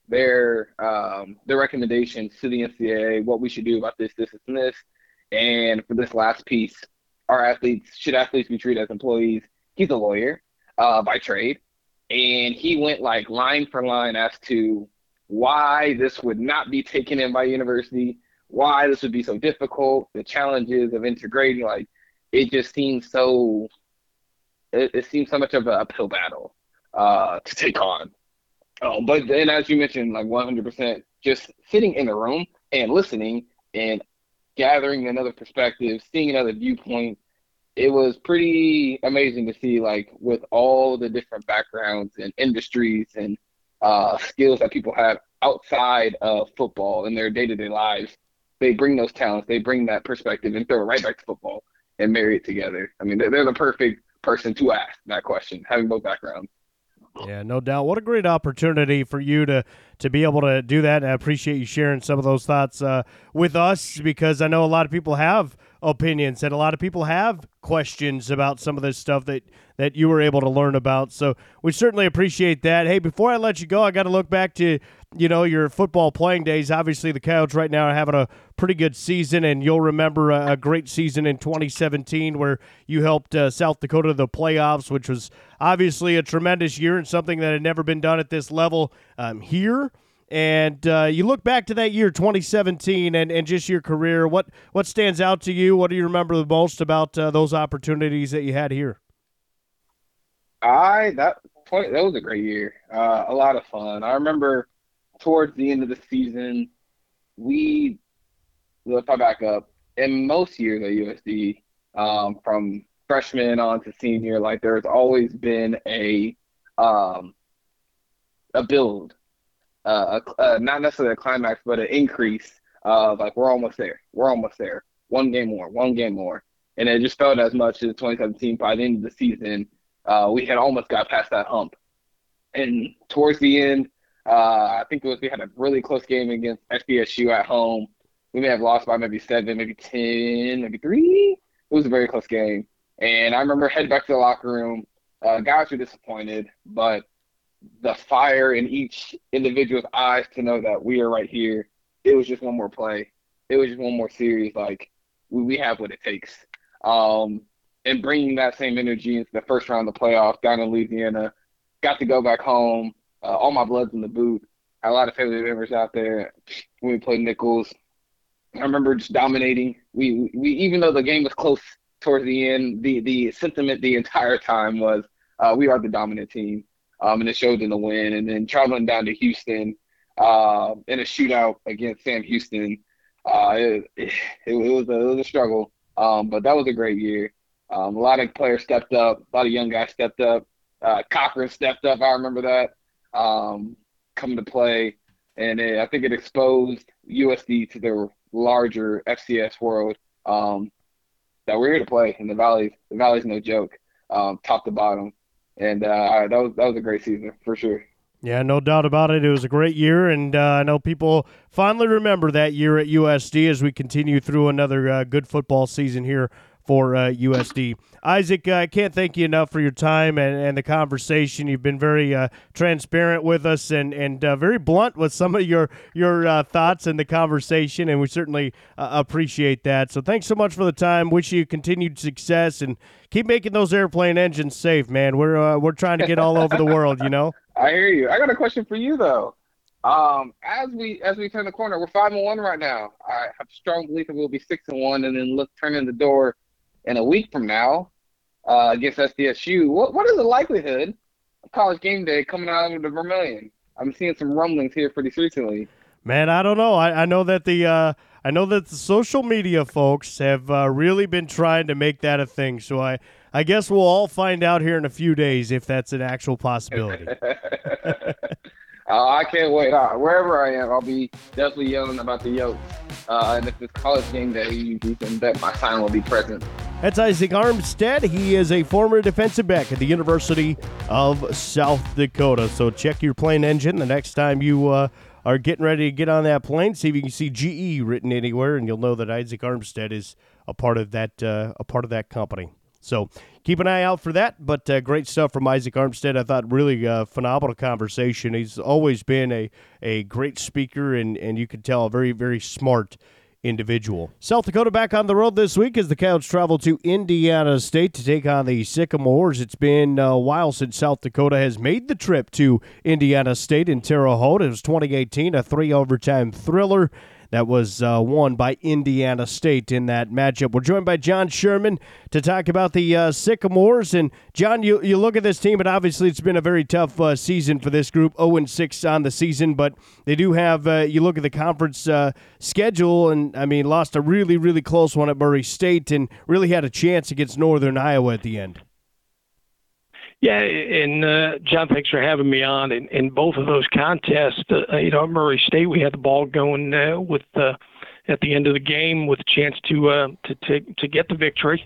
their recommendations to the NCAA, what we should do about this, and this. And for this last piece, should athletes be treated as employees? He's a lawyer by trade, and he went like line for line as to why this would not be taken in by university, why this would be so difficult, the challenges of integrating. Like it just seems so. It seems so much of an uphill battle to take on. But then, as you mentioned, like 100%, just sitting in the room and listening and gathering another perspective, seeing another viewpoint, it was pretty amazing to see, like, with all the different backgrounds and industries and skills that people have outside of football in their day-to-day lives, they bring those talents, they bring that perspective and throw it right back to football and marry it together. I mean, they're the perfect person to ask that question, having both backgrounds.
Yeah, no doubt. What a great opportunity for you to be able to do that. And I appreciate you sharing some of those thoughts with us, because I know a lot of people have opinions and a lot of people have questions about some of this stuff that you were able to learn about. So we certainly appreciate that. Hey, before I let you go, I got to look back to, your football playing days. Obviously, the Coyotes right now are having a pretty good season, and you'll remember a great season in 2017 where you helped South Dakota to the playoffs, which was obviously a tremendous year and something that had never been done at this level here. And you look back to that year, 2017, and just your career. What stands out to you? What do you remember the most about those opportunities that you had here?
That was a great year. A lot of fun. I remember towards the end of the season, if I back up, in most years at USD, from freshman on to senior, like there's always been a build. Not necessarily a climax, but an increase of like, we're almost there. One game more. And it just felt as much as 2017. By the end of the season, we had almost got past that hump. And towards the end, I think we had a really close game against SDSU at home. We may have lost by maybe 7, maybe 10, maybe 3. It was a very close game. And I remember heading back to the locker room. Guys were disappointed, but the fire in each individual's eyes to know that we are right here. It was just one more play. It was just one more series. Like, we have what it takes. And bringing that same energy into the first round of the playoffs down in Louisiana, got to go back home. All my blood's in the boot. Had a lot of family members out there when we played Nichols. I remember just dominating. We even though the game was close towards the end, the sentiment the entire time was we are the dominant team. And it showed in the win. And then traveling down to Houston in a shootout against Sam Houston, it was a struggle. But that was a great year. A lot of players stepped up. A lot of young guys stepped up. Cochran stepped up. I remember that coming to play. And I think it exposed USD to the larger FCS world that we're here to play in the Valley. The Valley's no joke, top to bottom. And that was a great season for sure.
Yeah, no doubt about it. It was a great year, and I know people fondly remember that year at USD as we continue through another good football season here for USD. Isaac, I can't thank you enough for your time and the conversation. You've been very transparent with us and very blunt with some of your thoughts in the conversation, and we certainly appreciate that. So thanks so much for the time. Wish you continued success, and keep making those airplane engines safe, man. We're trying to get all over the world,
I hear you. I got a question for you, though. As we turn the corner, we're 5-1 right now. I have a strong belief that we'll be 6-1, and then turn in the door in a week from now against SDSU. What is the likelihood of College Game Day coming out of the Vermilion? I'm seeing some rumblings here pretty recently.
Man, I don't know. I know that the social media folks have really been trying to make that a thing. So I guess we'll all find out here in a few days if that's an actual possibility.
I can't wait. Wherever I am, I'll be definitely yelling about the Yokes. And if it's College Game Day, you can bet my sign will be present.
That's Isaac Armstead. He is a former defensive back at the University of South Dakota. So check your plane engine the next time you are getting ready to get on that plane. See if you can see GE written anywhere, and you'll know that Isaac Armstead is a part of that company. So keep an eye out for that, but great stuff from Isaac Armstead. I thought really phenomenal conversation. He's always been a great speaker, and you could tell a very, very smart individual. South Dakota back on the road this week as the Coyotes travel to Indiana State to take on the Sycamores. It's been a while since South Dakota has made the trip to Indiana State in Terre Haute. It was 2018, a 3-overtime thriller that was won by Indiana State in that matchup. We're joined by John Sherman to talk about the Sycamores. And, John, you look at this team, and obviously it's been a very tough season for this group, 0-6 on the season. But they do have, you look at the conference schedule, and, I mean, lost a really, really close one at Murray State and really had a chance against Northern Iowa at the end.
Yeah, and John, thanks for having me on. In both of those contests, at Murray State, we had the ball going at the end of the game with a chance to get the victory.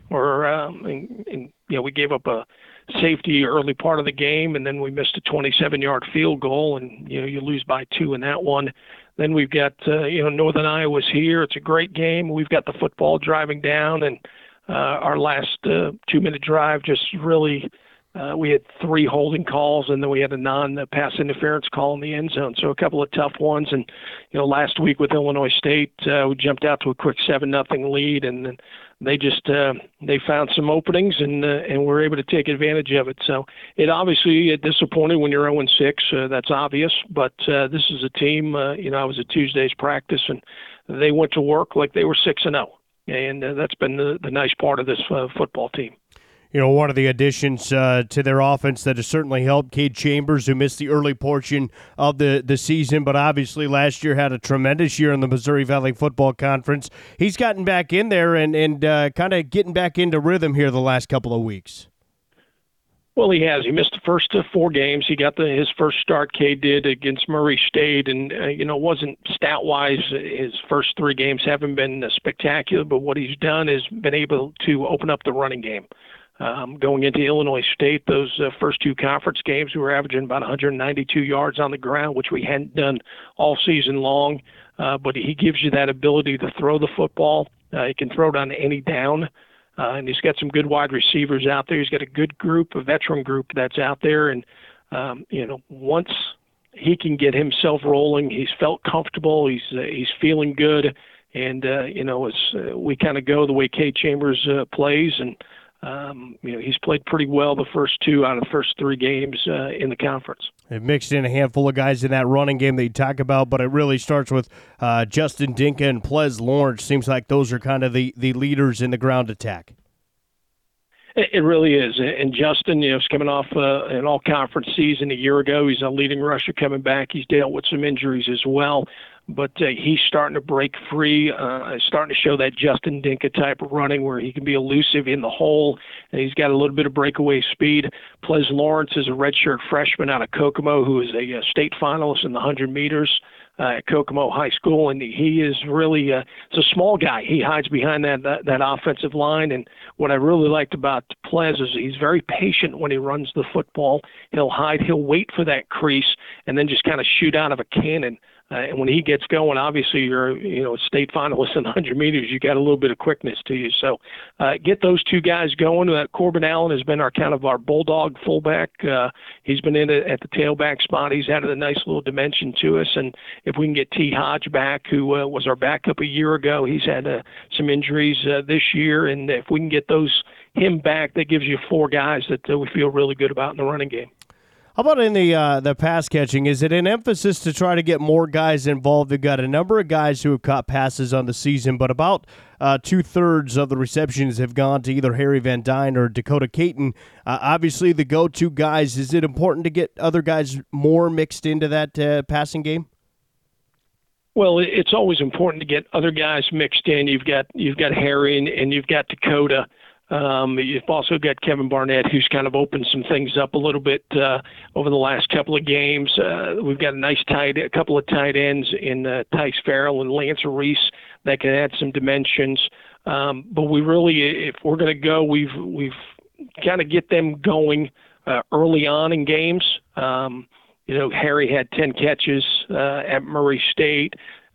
We gave up a safety early part of the game, and then we missed a 27-yard field goal, and you lose by 2 in that one. Then we've got Northern Iowa's here. It's a great game. We've got the football driving down, and our last 2-minute drive just really. We had 3 holding calls, and then we had a non-pass interference call in the end zone. So a couple of tough ones. And, last week with Illinois State, we jumped out to a quick 7-0 lead, and then they found some openings, and were able to take advantage of it. So it obviously disappointed when you're 0-6. That's obvious. But this is a team, I was at Tuesday's practice, and they went to work like they were 6-0. And that's been the nice part of this football team.
One of the additions to their offense that has certainly helped, Cade Chambers, who missed the early portion of the season, but obviously last year had a tremendous year in the Missouri Valley Football Conference. He's gotten back in there and kind of getting back into rhythm here the last couple of weeks.
Well, he has. He missed the first 4 games. He got his first start, Cade did, against Murray State, and, it wasn't stat-wise. His first 3 games haven't been spectacular, but what he's done is been able to open up the running game. Going into Illinois State, those first 2 conference games, we were averaging about 192 yards on the ground, which we hadn't done all season long. But he gives you that ability to throw the football. He can throw it on any down. And he's got some good wide receivers out there. He's got a good group, a veteran group that's out there. And, once he can get himself rolling, he's felt comfortable. He's feeling good. And, as we kind of go the way Cade Chambers plays, and he's played pretty well the first 2 out of the first 3 games in the conference.
They've mixed in a handful of guys in that running game that you talk about, but it really starts with Justin Dinka and Ples Lawrence. Seems like those are kind of the leaders in the ground attack.
It really is. And Justin, is coming off an all-conference season a year ago. He's a leading rusher coming back. He's dealt with some injuries as well. But he's starting to break free, starting to show that Justin Dinka type of running where he can be elusive in the hole, and he's got a little bit of breakaway speed. Ples Lawrence is a redshirt freshman out of Kokomo who is a state finalist in the 100 meters at Kokomo High School, and he is really it's a small guy. He hides behind that offensive line, and what I really liked about Ples is he's very patient when he runs the football. He'll hide, he'll wait for that crease, and then just kind of shoot out of a cannon. And when he gets going, obviously you're a state finalist in 100 meters. You got a little bit of quickness to you. So get those 2 guys going. Corbin Allen has been our bulldog fullback. He's been in it at the tailback spot. He's added a nice little dimension to us. And if we can get T. Hodge back, who was our backup a year ago, he's had some injuries this year. And if we can get him back, that gives you 4 guys that we feel really good about in the running game.
How about in the pass catching? Is it an emphasis to try to get more guys involved? They've got a number of guys who have caught passes on the season, but about 2/3 of the receptions have gone to either Harry Van Dyne or Dakota Caton. Obviously, the go-to guys. Is it important to get other guys more mixed into that passing game?
Well, it's always important to get other guys mixed in. You've got Harry and you've got Dakota. You've also got Kevin Barnett, who's kind of opened some things up a little bit over the last couple of games. We've got a couple of tight ends in Tice Farrell and Lance Reese that can add some dimensions. But we really, if we're going to go, we've kind of get them going early on in games. Harry had 10 catches at Murray State.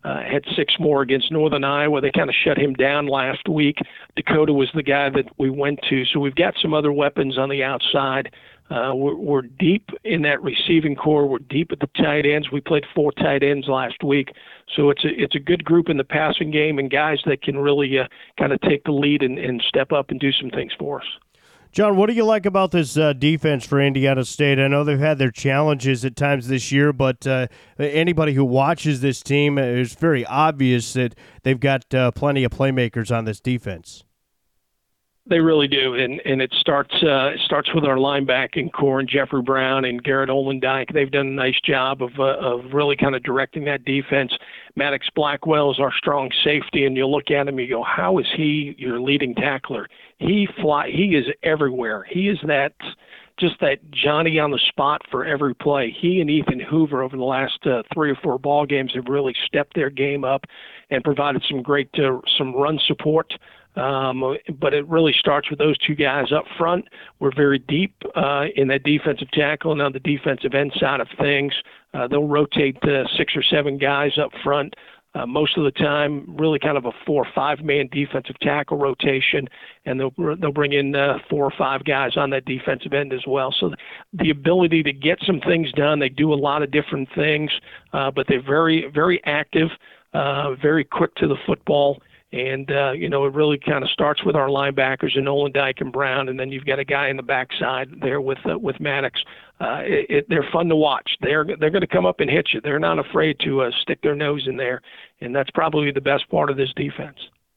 had 6 more against Northern Iowa. They kind of shut him down last week. Dakota was the guy that we went to. So we've got some other weapons on the outside. We're deep in that receiving core. We're deep at the tight ends. We played 4 tight ends last week. So it's a good group in the passing game and guys that can really kind of take the lead and step up and do some things for us.
John, what do you like about this defense for Indiana State? I know they've had their challenges at times this year, but anybody who watches this team, it's very obvious that they've got plenty of playmakers on this defense.
They really do, and it starts with our linebacking core and Jeffrey Brown and Garrett Olendike. They've done a nice job of really kind of directing that defense. Maddox Blackwell is our strong safety, and you look at him, you go, how is he your leading tackler? He is everywhere. He is just that Johnny on the spot for every play. He and Ethan Hoover over the last 3 or 4 ball games have really stepped their game up and provided some great some run support. But it really starts with those 2 guys up front. We're very deep in that defensive tackle. Now the defensive end side of things, they'll rotate 6 or 7 guys up front. Most of the time, really kind of a 4 or 5 man defensive tackle rotation, and they'll bring in 4 or 5 guys on that defensive end as well. So the ability to get some things done, they do a lot of different things, but they're very, very active, very quick to the football. And, it really kind of starts with our linebackers in Olendike and Brown, and then you've got a guy in the backside there with Maddox. They're fun to watch. They're going to come up and hit you. They're not afraid to stick their nose in there, and that's probably the best part of this defense.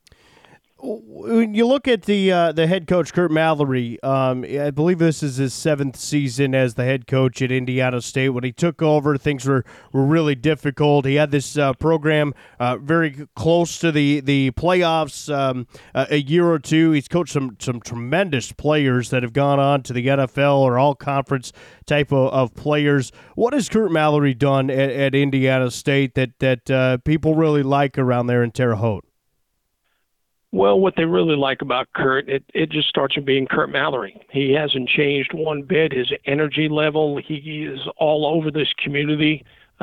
When you look at the head coach, Curt Mallory, I believe this is his 7th season as the head coach at Indiana State. When he took over, things were really difficult. He had this program very close to the playoffs a year or two. He's coached some tremendous players that have gone on to the NFL or all-conference type of players. What has Curt Mallory done at Indiana State that people really like around there in Terre Haute?
Well, what they really like about Curt, it just starts with being Curt Mallory. He hasn't changed one bit. His energy level, he is all over this community.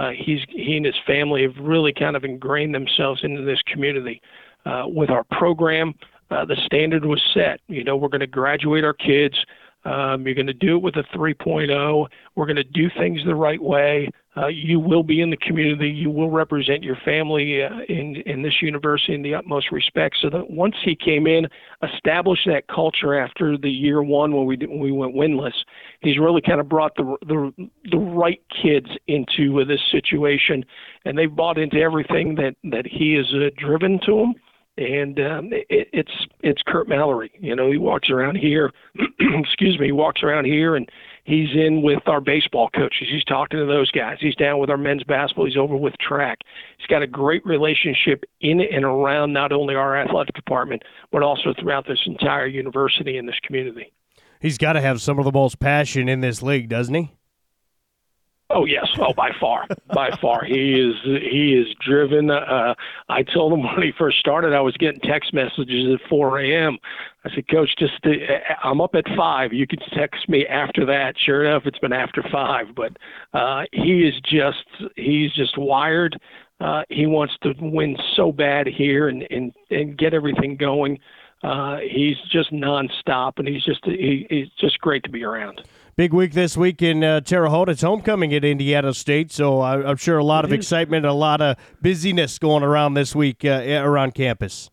He and his family have really kind of ingrained themselves into this community. With our program, the standard was set. We're going to graduate our kids. You're going to do it with a 3.0. We're going to do things the right way. You will be in the community. You will represent your family in this university in the utmost respect. So that once he came in, established that culture after the year 1 when we went winless, he's really kind of brought the right kids into this situation, and they've bought into everything that he has driven to them. And it's Curt Mallory. He walks around here. He walks around here, and he's in with our baseball coaches. He's talking to those guys. He's down with our men's basketball. He's over with track. He's got a great relationship in and around not only our athletic department, but also throughout this entire university and this community.
He's got to have some of the most passion in this league, doesn't he?
Oh, yes. Oh, by far. By far. He is driven. I told him when he first started, I was getting text messages at 4 a.m. I said, Coach, I'm up at 5. You can text me after that. Sure enough, it's been after 5. But he's just wired. He wants to win so bad here and get everything going. He's just nonstop, and he's just great to be around.
Big week this week in Terre Haute. It's homecoming at Indiana State, so I'm sure a lot of excitement, a lot of busyness going around this week around campus.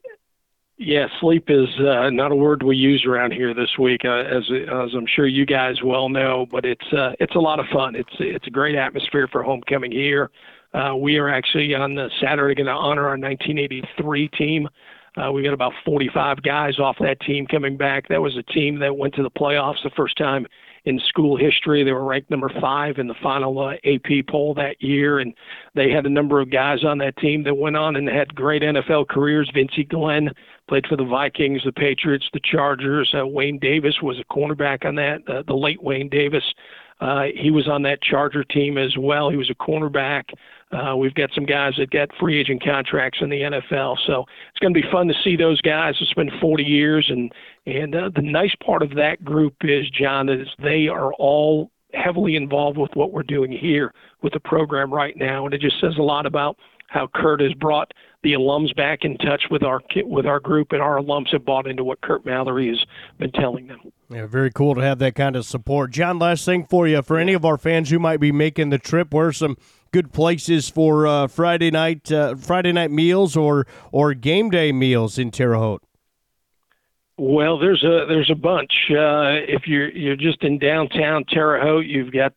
Yeah, sleep is not a word we use around here this week, as I'm sure you guys well know. But it's a lot of fun. It's a great atmosphere for homecoming here. We are actually on Saturday going to honor our 1983 team. We got about 45 guys off that team coming back. That was a team that went to the playoffs the first time in school history. They were ranked number 5 in the final AP poll that year, and they had a number of guys on that team that went on and had great NFL careers. Vincey Glenn played for the Vikings, the Patriots, the Chargers. Wayne Davis was a cornerback on that, the late Wayne Davis. He was on that Charger team as well. He was a cornerback. We've got some guys that got free agent contracts in the NFL. So it's going to be fun to see those guys. It's been 40 years. And the nice part of that group is, John, is they are all heavily involved with what we're doing here with the program right now. And it just says a lot about how Kurt has brought the alums back in touch with our group, and our alums have bought into what Kurt Mallory has been telling them.
Yeah, very cool to have that kind of support. John, last thing for you, for any of our fans who might be making the trip, where are some good places for Friday night meals or game day meals in Terre Haute?
Well, there's a bunch. If you're just in downtown Terre Haute, you've got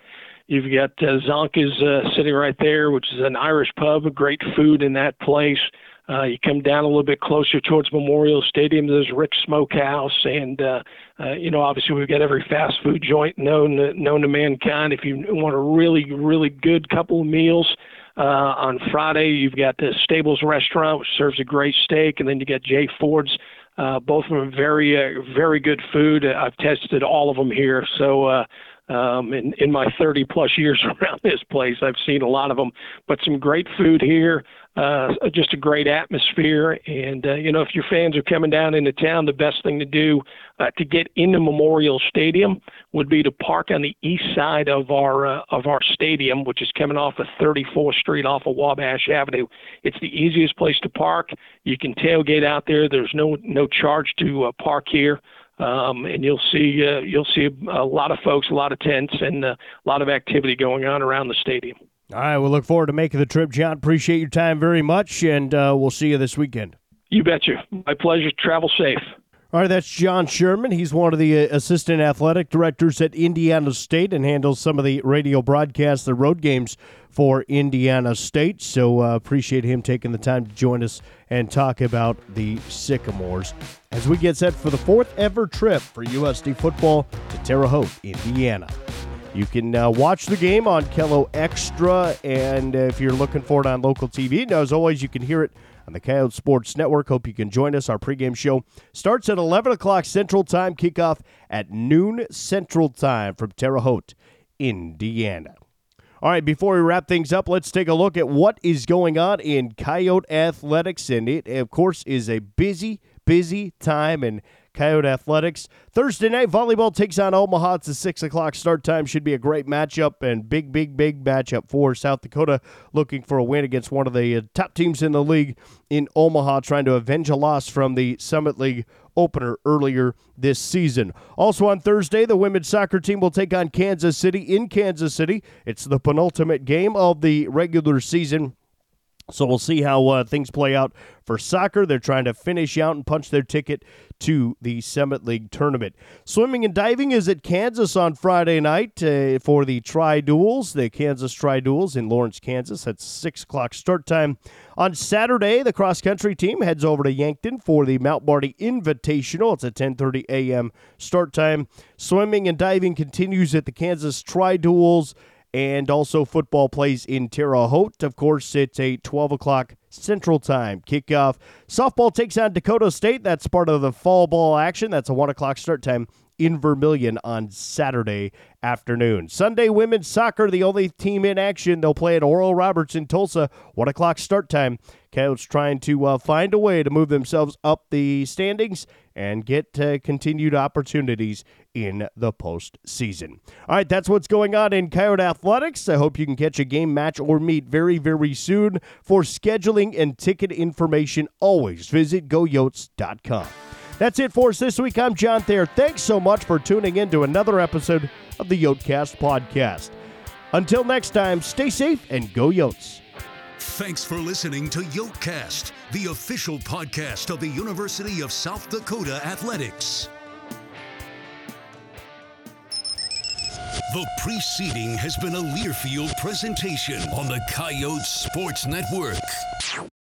Zonka's sitting right there, which is an Irish pub. Great food in that place. You come down a little bit closer towards Memorial Stadium, there's Rick's Smokehouse, and obviously we've got every fast food joint known to mankind. If you want a really, really good couple of meals, on Friday you've got the Stables Restaurant, which serves a great steak, and then you got Jay Ford's. Both of them are very, very good food. I've tested all of them here, so in my 30-plus years around this place, I've seen a lot of them. But some great food here, just a great atmosphere. And, if your fans are coming down into town, the best thing to do to get into Memorial Stadium would be to park on the east side of our stadium, which is coming off of 34th Street off of Wabash Avenue. It's the easiest place to park. You can tailgate out there. There's no charge to park here. And you'll see a lot of folks, a lot of tents, and a lot of activity going on around the stadium.
All right, we'll look forward to making the trip, John. Appreciate your time very much, and we'll see you this weekend.
You betcha. My pleasure. Travel safe.
All right, that's John Sherman. He's one of the assistant athletic directors at Indiana State and handles some of the radio broadcasts, the road games for Indiana State. So appreciate him taking the time to join us and talk about the Sycamores as we get set for the fourth ever trip for USD football to Terre Haute, Indiana. You can watch the game on Kello Extra, and if you're looking for it on local TV, as always, you can hear it on the Coyote Sports Network. Hope you can join us. Our pregame show starts at 11 o'clock Central Time, kickoff at noon Central Time from Terre Haute, Indiana. All right, before we wrap things up, let's take a look at what is going on in Coyote Athletics, and it, of course, is a busy time in Coyote Athletics. Thursday night volleyball takes on Omaha. It's a 6 o'clock start time. Should be a great matchup and big matchup for South Dakota, looking for a win against one of the top teams in the league in Omaha, trying to avenge a loss from the Summit League opener earlier this season. Also on Thursday, the women's soccer team will take on Kansas City in Kansas City. It's the penultimate game of the regular season. So we'll see how things play out for soccer. They're trying to finish out and punch their ticket to the Summit League tournament. Swimming and diving is at Kansas on Friday night for the Tri-Duels, the Kansas Tri-Duels in Lawrence, Kansas. That's 6 o'clock start time. On Saturday, the cross-country team heads over to Yankton for the Mount Marty Invitational. It's a 10:30 a.m. start time. Swimming and diving continues at the Kansas Tri-Duels. And also football plays in Terre Haute. Of course, it's a 12 o'clock Central Time kickoff. Softball takes on Dakota State. That's part of the fall ball action. That's a 1 o'clock start time in Vermilion on Saturday afternoon. Sunday, women's soccer, the only team in action. They'll play at Oral Roberts in Tulsa, 1 o'clock start time. Coyotes trying to find a way to move themselves up the standings and get continued opportunities in the postseason. All right, that's what's going on in Coyote Athletics. I hope you can catch a game, match, or meet very, very soon. For scheduling and ticket information, always visit GoYotes.com. That's it for us this week. I'm John Thayer. Thanks so much for tuning in to another episode of the Yotecast podcast. Until next time, stay safe and go Yotes.
Thanks for listening to Yotecast, the official podcast of the University of South Dakota Athletics. The preceding has been a Learfield presentation on the Coyote Sports Network.